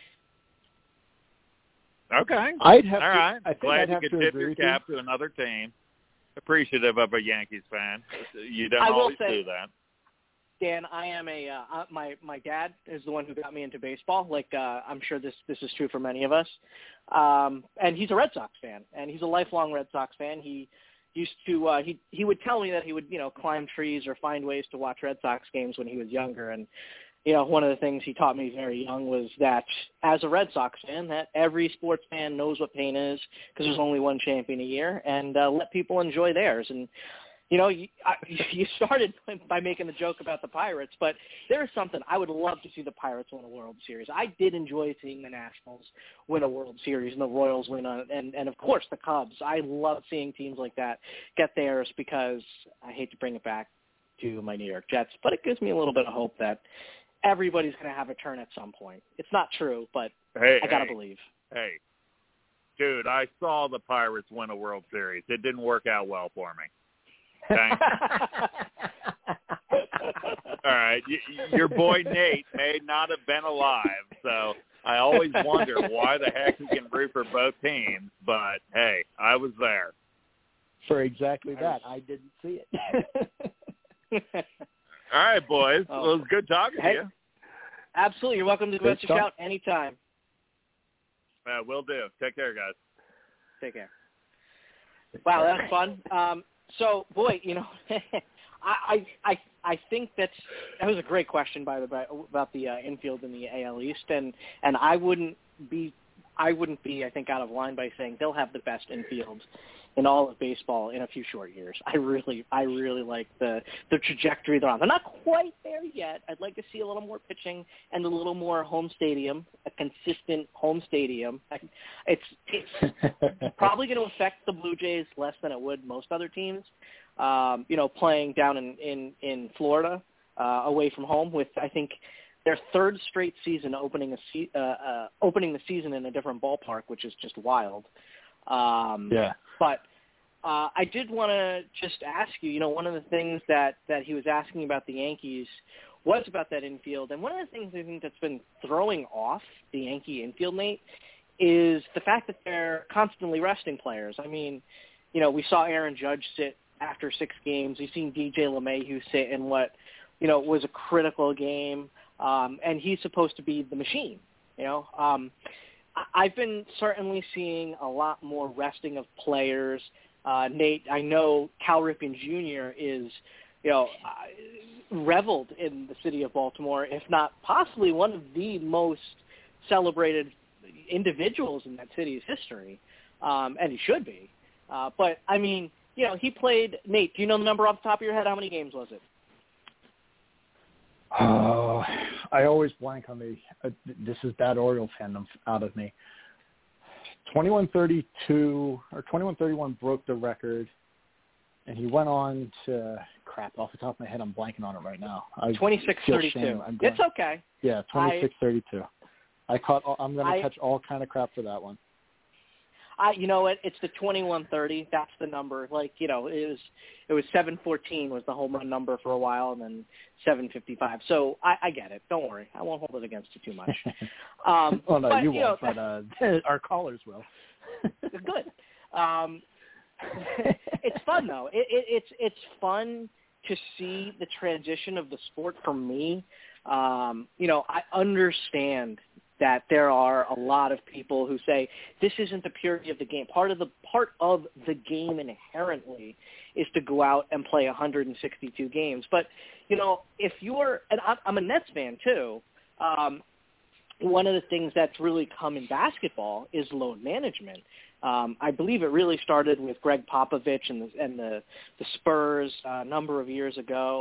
Okay. I'd have All to, right. I think Glad I'd you have could to tip agree your with cap you. to another team. Appreciative of a Yankees fan. You don't I will always say- do that. Dan, I am a uh, uh, my my dad is the one who got me into baseball. Like uh, I'm sure this this is true for many of us. Um, and he's a Red Sox fan, and he's a lifelong Red Sox fan. He used to uh, he he would tell me that he would you know climb trees or find ways to watch Red Sox games when he was younger. And you know one of the things he taught me very young was that as a Red Sox fan, that every sports fan knows what pain is because there's only one champion a year, and uh, let people enjoy theirs. And you know, you, I, you started by making the joke about the Pirates, but there is something I would love to see the Pirates win a World Series. I did enjoy seeing the Nationals win a World Series and the Royals win, a, and and of course the Cubs. I love seeing teams like that get theirs because I hate to bring it back to my New York Jets, but it gives me a little bit of hope that everybody's going to have a turn at some point. It's not true, but Hey, I got to hey, believe. Hey, dude, I saw the Pirates win a World Series. It didn't work out well for me. Okay? All right. Y- your boy Nate may not have been alive, so I always wonder why the heck he can root for both teams. But, hey, I was there. For exactly that. I didn't see it. All right, boys. Oh. Well, it was good talking Hey, to you. Absolutely. You're welcome to give Great us a stuff. shout anytime. Uh, will do. Take care, guys. Take care. Wow, that's fun. Um, so, boy, you know, I, I I think that's that was a great question by the by about the uh, infield in the A L East, and and I wouldn't be I wouldn't be I think out of line by saying they'll have the best infield in all of baseball in a few short years. I really I really like the the trajectory they're on. They're not quite there yet. I'd like to see a little more pitching and a little more home stadium, a consistent home stadium. It's it's probably going to affect the Blue Jays less than it would most other teams. Um, you know, playing down in in, in Florida uh, away from home with I think their third straight season opening a se- uh, uh, opening the season in a different ballpark, which is just wild. Um, yeah. But uh, I did want to just ask you, you know, one of the things that, that he was asking about the Yankees was about that infield. And one of the things I think that's been throwing off the Yankee infield, Nate, is the fact that they're constantly resting players. I mean, you know, we saw Aaron Judge sit after six games. We've seen D J LeMahieu sit in what, you know, was a critical game. Um, and he's supposed to be the machine, you know. Um, I've been certainly seeing a lot more resting of players. Uh, Nate, I know Cal Ripken Junior is, you know, uh, reveled in the city of Baltimore, if not possibly one of the most celebrated individuals in that city's history, um, and he should be. Uh, but, I mean, you know, he played, Nate, do you know the number off the top of your head? How many games was it? Oh, I always blank on the. Uh, this is bad Oriole fandom out of me. twenty-one thirty-two or twenty-one thirty-one broke the record, and he went on to crap. Off the top of my head, I'm blanking on it right now. twenty-six thirty-two. It's okay. Yeah, twenty-six thirty-two. I caught. I'm going I, to catch all kind of crap for that one. I, you know what? It's the twenty-one thirty. That's the number. Like, you know, it was it was seven fourteen was the home run number for a while, and then seven fifty-five. So I, I get it. Don't worry. I won't hold it against you too much. Um, well, no, but, you, you won't, know, but uh, our callers will. Good. Um, it's fun though. It, it, it's it's fun to see the transition of the sport for me. Um, you know, I understand that there are a lot of people who say this isn't the purity of the game. Part of the part of the game inherently is to go out and play one hundred sixty-two games. But you know, if you're, and I'm a Nets fan too. Um, one of the things that's really come in basketball is load management. Um, I believe it really started with Greg Popovich and the, and the, the Spurs uh, a number of years ago.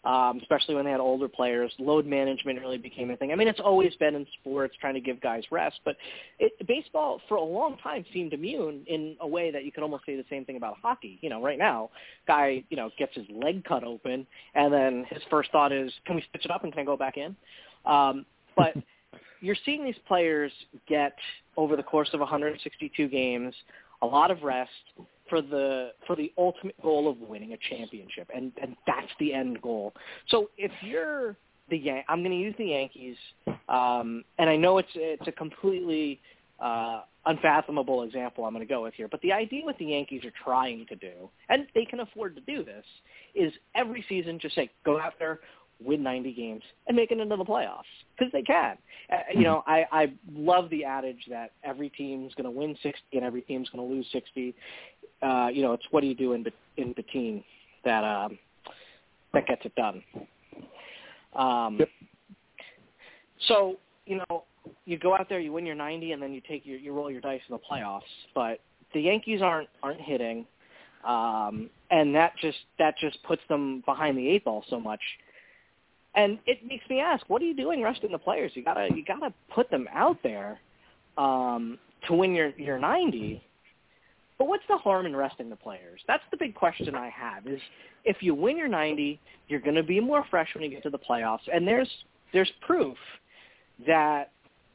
um, especially when they had older players. Load management really became a thing. I mean, it's always been in sports, trying to give guys rest, but it, baseball for a long time seemed immune in a way that you could almost say the same thing about hockey. You know, right now, guy, you know, gets his leg cut open, and then his first thought is, can we stitch it up and can I go back in? Um, but you're seeing these players get, over the course of one hundred sixty-two games, a lot of rest for the for the ultimate goal of winning a championship, and, and that's the end goal. So if you're the Yan- I'm going to use the Yankees, um, and I know it's it's a completely uh, unfathomable example I'm going to go with here, but the idea what the Yankees are trying to do, and they can afford to do this, is every season just say, go out there, win ninety games, and make it into the playoffs, because they can. Uh, you know, I, I love the adage that every team's going to win sixty and every team's going to lose sixty. Uh, you know, it's what do you do in in between that um, that gets it done. Um, yep. So, you know, you go out there, you win your ninety, and then you take your you roll your dice in the playoffs. But the Yankees aren't aren't hitting, um, and that just that just puts them behind the eight ball so much. And it makes me ask, what are you doing resting the players? You gotta you gotta put them out there um, to win your, your ninety. But what's the harm in resting the players? That's the big question I have. Is if you win your ninety, you're going to be more fresh when you get to the playoffs. And there's there's proof that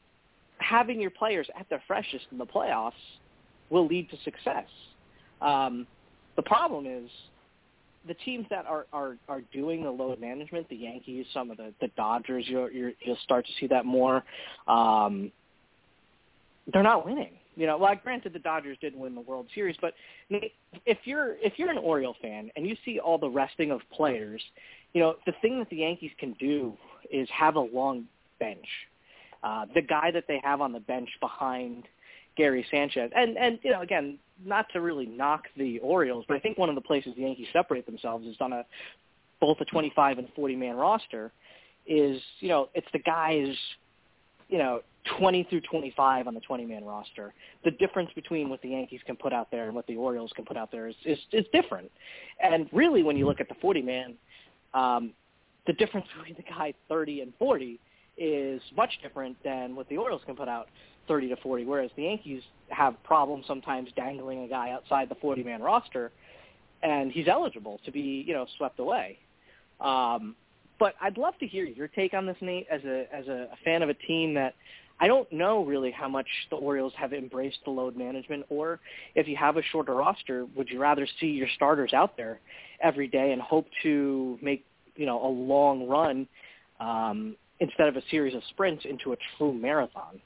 having your players at their freshest in the playoffs will lead to success. Um, the problem is, the teams that are, are, are doing the load management, the Yankees, some of the, the Dodgers, you're, you're, you'll start to see that more. Um, they're not winning. You know, well, granted, the Dodgers didn't win the World Series, but if you're if you're an Oriole fan and you see all the resting of players, you know, the thing that the Yankees can do is have a long bench. Uh, the guy that they have on the bench behind Gary Sanchez, and and you know, again, not to really knock the Orioles, but I think one of the places the Yankees separate themselves is on a both a twenty-five and forty man roster. Is, you know, it's the guys, you know, twenty through twenty-five on the twenty man roster. The difference between what the Yankees can put out there and what the Orioles can put out there is is, is different. And really, when you look at the forty man, um, the difference between the guy thirty and forty is much different than what the Orioles can put out thirty to forty, whereas the Yankees have problems sometimes dangling a guy outside the forty man roster, and he's eligible to be, you know, swept away. Um, but I'd love to hear your take on this, Nate, as a as a fan of a team that I don't know really how much the Orioles have embraced the load management, or if you have a shorter roster, would you rather see your starters out there every day and hope to make, you know, a long run um, instead of a series of sprints into a true marathon?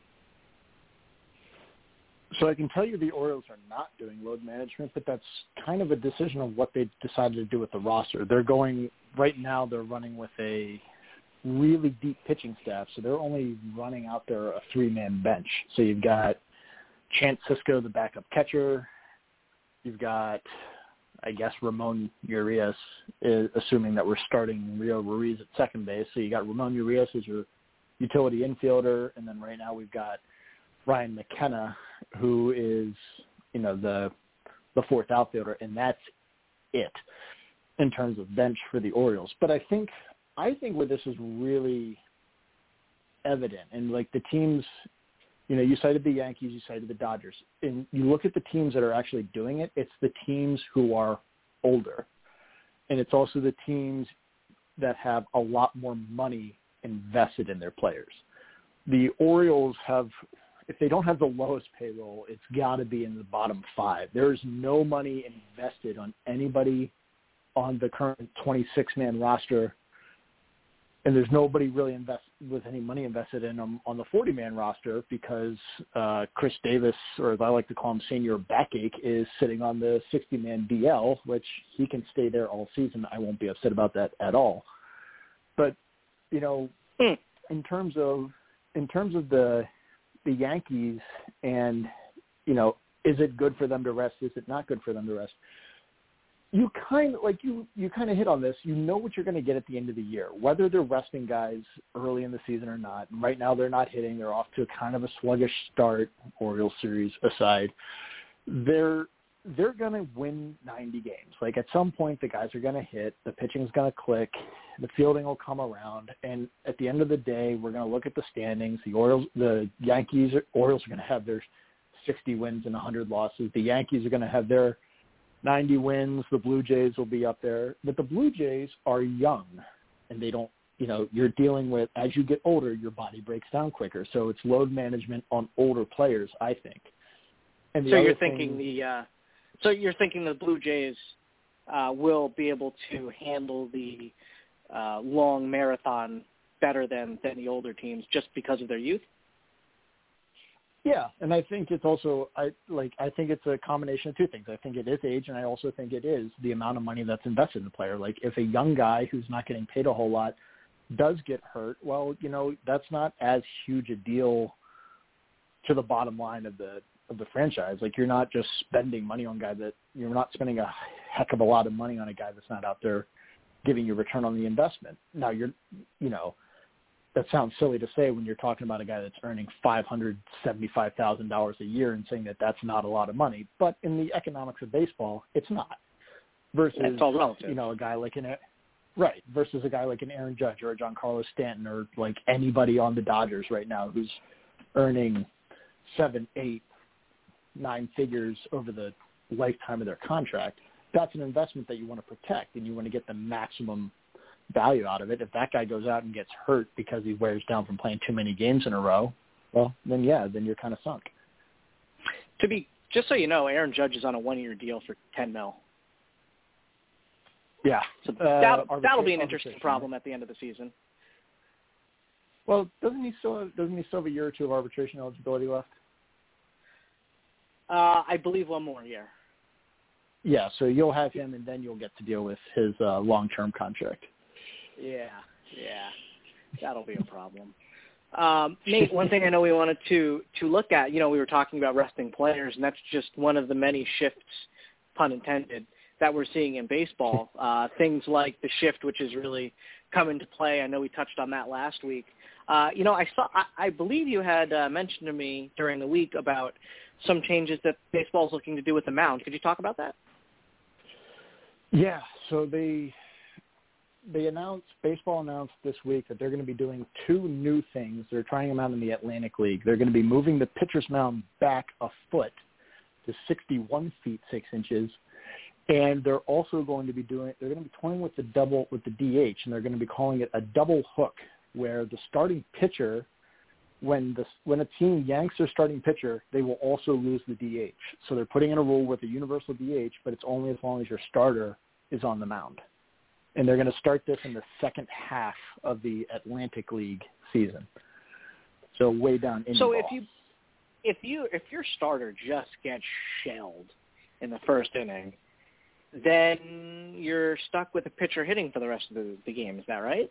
So I can tell you the Orioles are not doing load management, but that's kind of a decision of what they decided to do with the roster. They're going right now. They're running with a really deep pitching staff, so they're only running out there a three-man bench. So you've got Chance Sisco, the backup catcher. You've got, I guess, Ramon Urias, assuming that we're starting Rio Ruiz at second base. So you got Ramon Urias as your utility infielder, and then right now we've got Ryan McKenna, who is, you know, the the fourth outfielder, and that's it in terms of bench for the Orioles. But I think I think where this is really evident, and like the teams, you know, you cited the Yankees, you cited the Dodgers, and you look at the teams that are actually doing it, it's the teams who are older, and it's also the teams that have a lot more money invested in their players. The Orioles have, if they don't have the lowest payroll, it's got to be in the bottom five. There's no money invested on anybody on the current twenty-six man roster, and there's nobody really invest with any money invested in them on the forty man roster because uh, Chris Davis, or as I like to call him, Senior Backache, is sitting on the sixty man D L, which he can stay there all season. I won't be upset about that at all. But, you know, mm. in terms of in terms of the the Yankees and, you know, is it good for them to rest? Is it not good for them to rest? You kind of like you, you kind of hit on this. You know what you're going to get at the end of the year, whether they're resting guys early in the season or not. And right now they're not hitting. They're off to kind of a sluggish start, Orioles series aside. They're, they're going to win ninety games. Like at some point the guys are going to hit, the pitching's going to click, The fielding will come around, and at the end of the day, we're going to look at the standings. The Orioles, the Yankees, Orioles are going to have their sixty wins and one hundred losses. The Yankees are going to have their ninety wins. The Blue Jays will be up there, but the Blue Jays are young, and they don't. You know, you're dealing with, as you get older, your body breaks down quicker. So it's load management on older players, I think. And the so you're thing, thinking the uh, so you're thinking the Blue Jays uh, will be able to handle the uh, long marathon better than, than the older teams just because of their youth? Yeah, and I think it's also I like I think it's a combination of two things. I think it is age, and I also think it is the amount of money that's invested in the player. Like if a young guy who's not getting paid a whole lot does get hurt, well, you know, that's not as huge a deal to the bottom line of the of the franchise. Like you're not just spending money on a guy that you're not spending a heck of a lot of money on a guy that's not out there giving you return on the investment. Now you're, you know, that sounds silly to say when you're talking about a guy that's earning five hundred seventy-five thousand dollars a year and saying that that's not a lot of money. But in the economics of baseball, it's not. Versus, it's all relative. You know, a guy like an right versus a guy like an Aaron Judge or a Giancarlo Stanton or like anybody on the Dodgers right now who's earning seven, eight, nine figures over the lifetime of their contract. That's an investment that you want to protect, and you want to get the maximum value out of it. If that guy goes out and gets hurt because he wears down from playing too many games in a row, well, then yeah, then you're kind of sunk. To be just so you know, Aaron Judge is on a one-year deal for ten mil. Yeah, so uh, that'll, arbitra- that'll be an interesting arbitration. problem at the end of the season. Well, doesn't he still have, doesn't he still have a year or two of arbitration eligibility left? Uh, I believe one more year. Yeah, so you'll have him, and then you'll get to deal with his uh, long-term contract. Yeah, yeah, that'll be a problem. Um, Nate, one thing I know we wanted to to look at, you know, we were talking about resting players, and that's just one of the many shifts, pun intended, that we're seeing in baseball. Uh, things like the shift, which is really come into play. I know we touched on that last week. Uh, you know, I saw, I, I believe you had uh, mentioned to me during the week about some changes that baseball is looking to do with the mound. Could you talk about that? Yeah, so they they announced, baseball announced this week that they're going to be doing two new things. They're trying them out in the Atlantic League. They're going to be moving the pitcher's mound back a foot to sixty-one feet, six inches. And they're also going to be doing, they're going to be toying with the double, with the D H, and they're going to be calling it a double hook, where the starting pitcher, when the when a team yanks their starting pitcher, they will also lose the D H. So they're putting in a rule with a universal D H, but it's only as long as your starter is on the mound. And they're going to start this in the second half of the Atlantic League season. So way down in So the if ball. you if you if your starter just gets shelled in the first inning, then you're stuck with a pitcher hitting for the rest of the, the game. Is that right?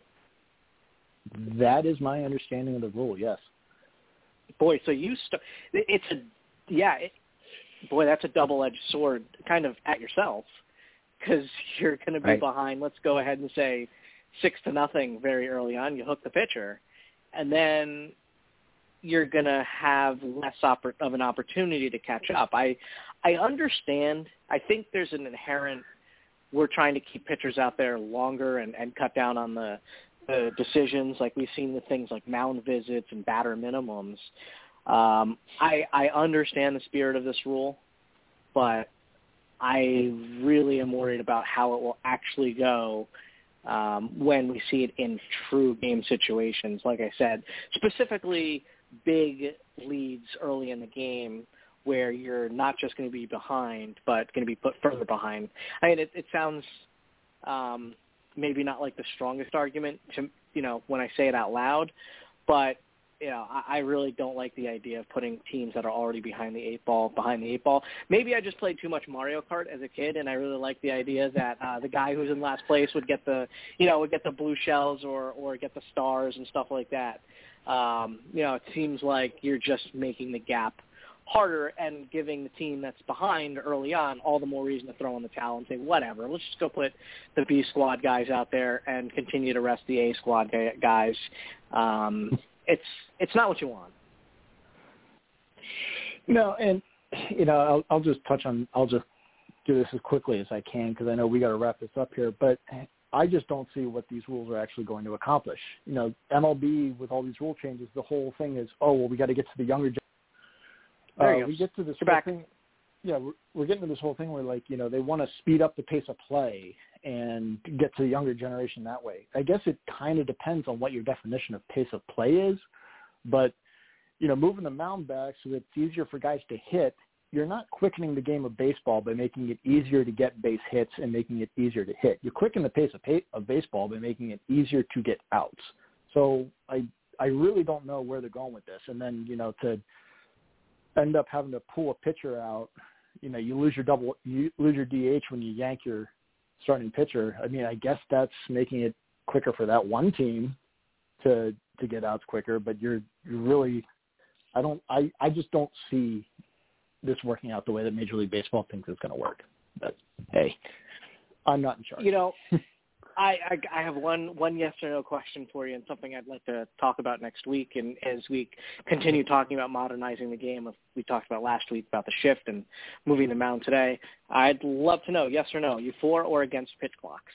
That is my understanding of the rule, yes. Boy, so you st- it's a yeah, it, boy, that's a double-edged sword, kind of at yourself, because you're going to be right. behind. Let's go ahead and say six to nothing very early on. You hook the pitcher, and then you're going to have less oppor- of an opportunity to catch up. I I understand. I think there's an inherent. We're trying to keep pitchers out there longer and, and cut down on the. the decisions, like we've seen with things like mound visits and batter minimums. Um, I, I understand the spirit of this rule, but I really am worried about how it will actually go um, when we see it in true game situations. Like I said, specifically big leads early in the game where you're not just going to be behind, but going to be put further behind. I mean, it, it sounds um, – maybe not like the strongest argument to, you know, when I say it out loud, but, you know, I, I really don't like the idea of putting teams that are already behind the eight ball, behind the eight ball. Maybe I just played too much Mario Kart as a kid, and I really like the idea that uh, the guy who's in last place would get the, you know, would get the blue shells or, or get the stars and stuff like that. Um, you know, it seems like you're just making the gap harder and giving the team that's behind early on all the more reason to throw in the towel and say, whatever, let's just go put the B squad guys out there and continue to rest the A squad guys. Um, it's it's not what you want. No, and you know, I'll, I'll just touch on. I'll just do this as quickly as I can because I know we got to wrap this up here. But I just don't see what these rules are actually going to accomplish. You know, M L B with all these rule changes, the whole thing is, oh, well, we got to get to the younger. There Uh, you we go. get to this You're whole back. thing. Yeah, we're, we're getting to this whole thing where, like, you know, they want to speed up the pace of play and get to the younger generation that way. I guess it kind of depends on what your definition of pace of play is, but, you know, moving the mound back so that it's easier for guys to hit, you're not quickening the game of baseball by making it easier to get base hits and making it easier to hit. You're quickening the pace of, pa- of baseball by making it easier to get outs. So I I really don't know where they're going with this. And then, you know, to end up having to pull a pitcher out, you know, you lose your double, you lose your D H when you yank your starting pitcher. I mean, I guess that's making it quicker for that one team to to get outs quicker, but you're you're really, I don't, I, I just don't see this working out the way that Major League Baseball thinks it's going to work. But hey, I'm not in charge. You know, I, I I have one one yes or no question for you, and something I'd like to talk about next week. And as we continue talking about modernizing the game, we talked about last week about the shift and moving the mound today. I'd love to know, yes or no, you for or against pitch clocks?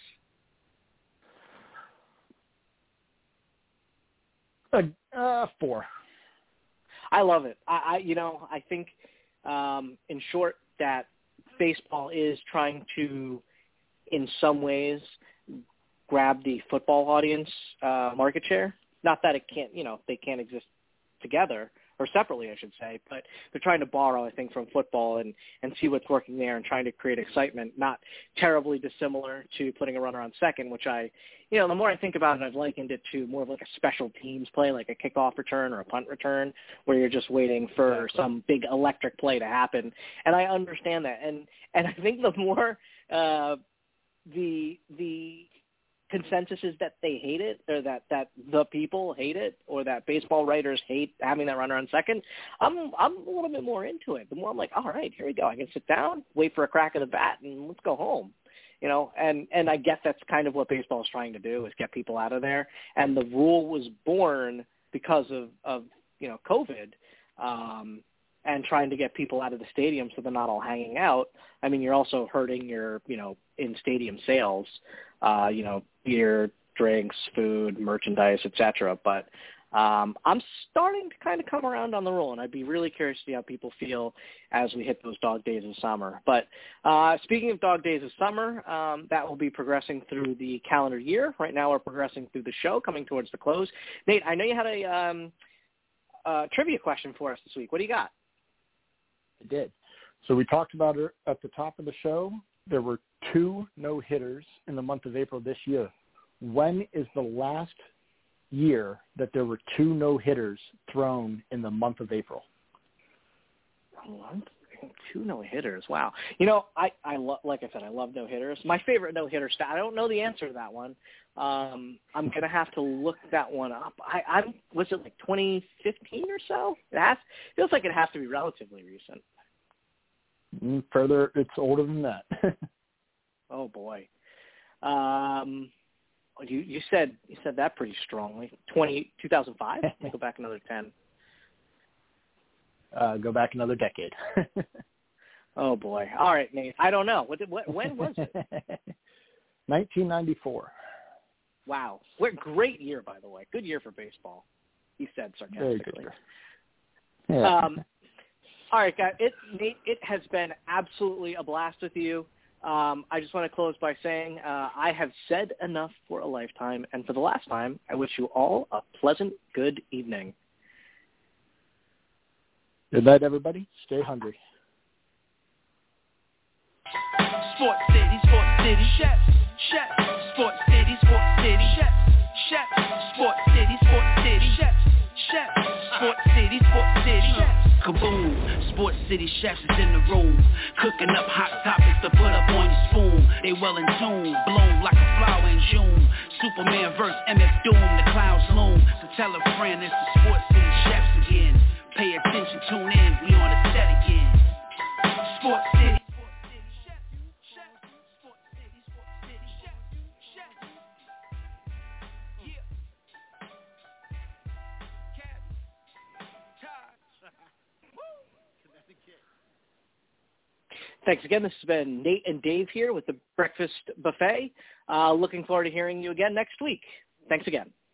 Uh, uh, four. I love it. I, I you know, I think, um, in short, that baseball is trying to, in some ways, grab the football audience uh, market share. Not that it can't, you know, they can't exist together or separately, I should say, but they're trying to borrow, I think, from football and, and see what's working there and trying to create excitement, not terribly dissimilar to putting a runner on second, which I, you know, the more I think about it, I've likened it to more of like a special teams play, like a kickoff return or a punt return, where you're just waiting for exactly. some big electric play to happen. And I understand that. And, and I think the more uh, the, the, consensus is that they hate it, or that, that the people hate it, or that baseball writers hate having that runner on second, I'm I'm a little bit more into it. The more I'm like, all right, here we go. I can sit down, wait for a crack of the bat, and let's go home. You know, and, and I guess that's kind of what baseball is trying to do, is get people out of there. And the rule was born because of, of you know, COVID, um, and trying to get people out of the stadium so they're not all hanging out. I mean, you're also hurting your, you know, in-stadium sales, uh, you know, beer, drinks, food, merchandise, et cetera. But um, I'm starting to kind of come around on the rule, and I'd be really curious to see how people feel as we hit those dog days of summer. But uh, speaking of dog days of summer, um, that will be progressing through the calendar year. Right now we're progressing through the show, coming towards the close. Nate, I know you had a um, uh, trivia question for us this week. What do you got? I did. So we talked about it at the top of the show. There were two no-hitters in the month of April this year. When is the last year that there were two no-hitters thrown in the month of April? Two no-hitters. Wow. You know, I, I lo- like I said, I love no-hitters. My favorite no-hitter stat, I don't know the answer to that one. Um, I'm going to have to look that one up. I, I'm, was it like twenty fifteen or so? It has, feels like it has to be relatively recent. Mm, further, it's older than that. Oh boy. Um, you you said you said that pretty strongly. Twenty two thousand five. Let me go back another ten. Uh, go back another decade. Oh boy. All right, Nate. I don't know. What, did, what when was it? nineteen ninety-four. Wow. What a great year, by the way. Good year for baseball. He said sarcastically. Very good year. Yeah. Um, all right, guys. It Nate, it has been absolutely a blast with you. Um, I just want to close by saying uh, I have said enough for a lifetime, and for the last time, I wish you all a pleasant good evening. Good night, everybody. Stay hungry. Sports City, Sports City, Chef, Chef, Sports City, Sports City, Chef, Chef, Sports City, Sports City, Chef, Chef, Sports City, Sports City, Chef. Kaboom, Sports City chefs is in the room, cooking up hot topics to put up on your spoon. They well in tune, bloom like a flower in June. Superman versus M F Doom, the clouds loom. So tell a friend it's the Sports City chefs again. Pay attention, tune in, we on the set again. Sports City. Thanks again. This has been Nate and Dave here with the Breakfast Buffet. Uh, looking forward to hearing you again next week. Thanks again.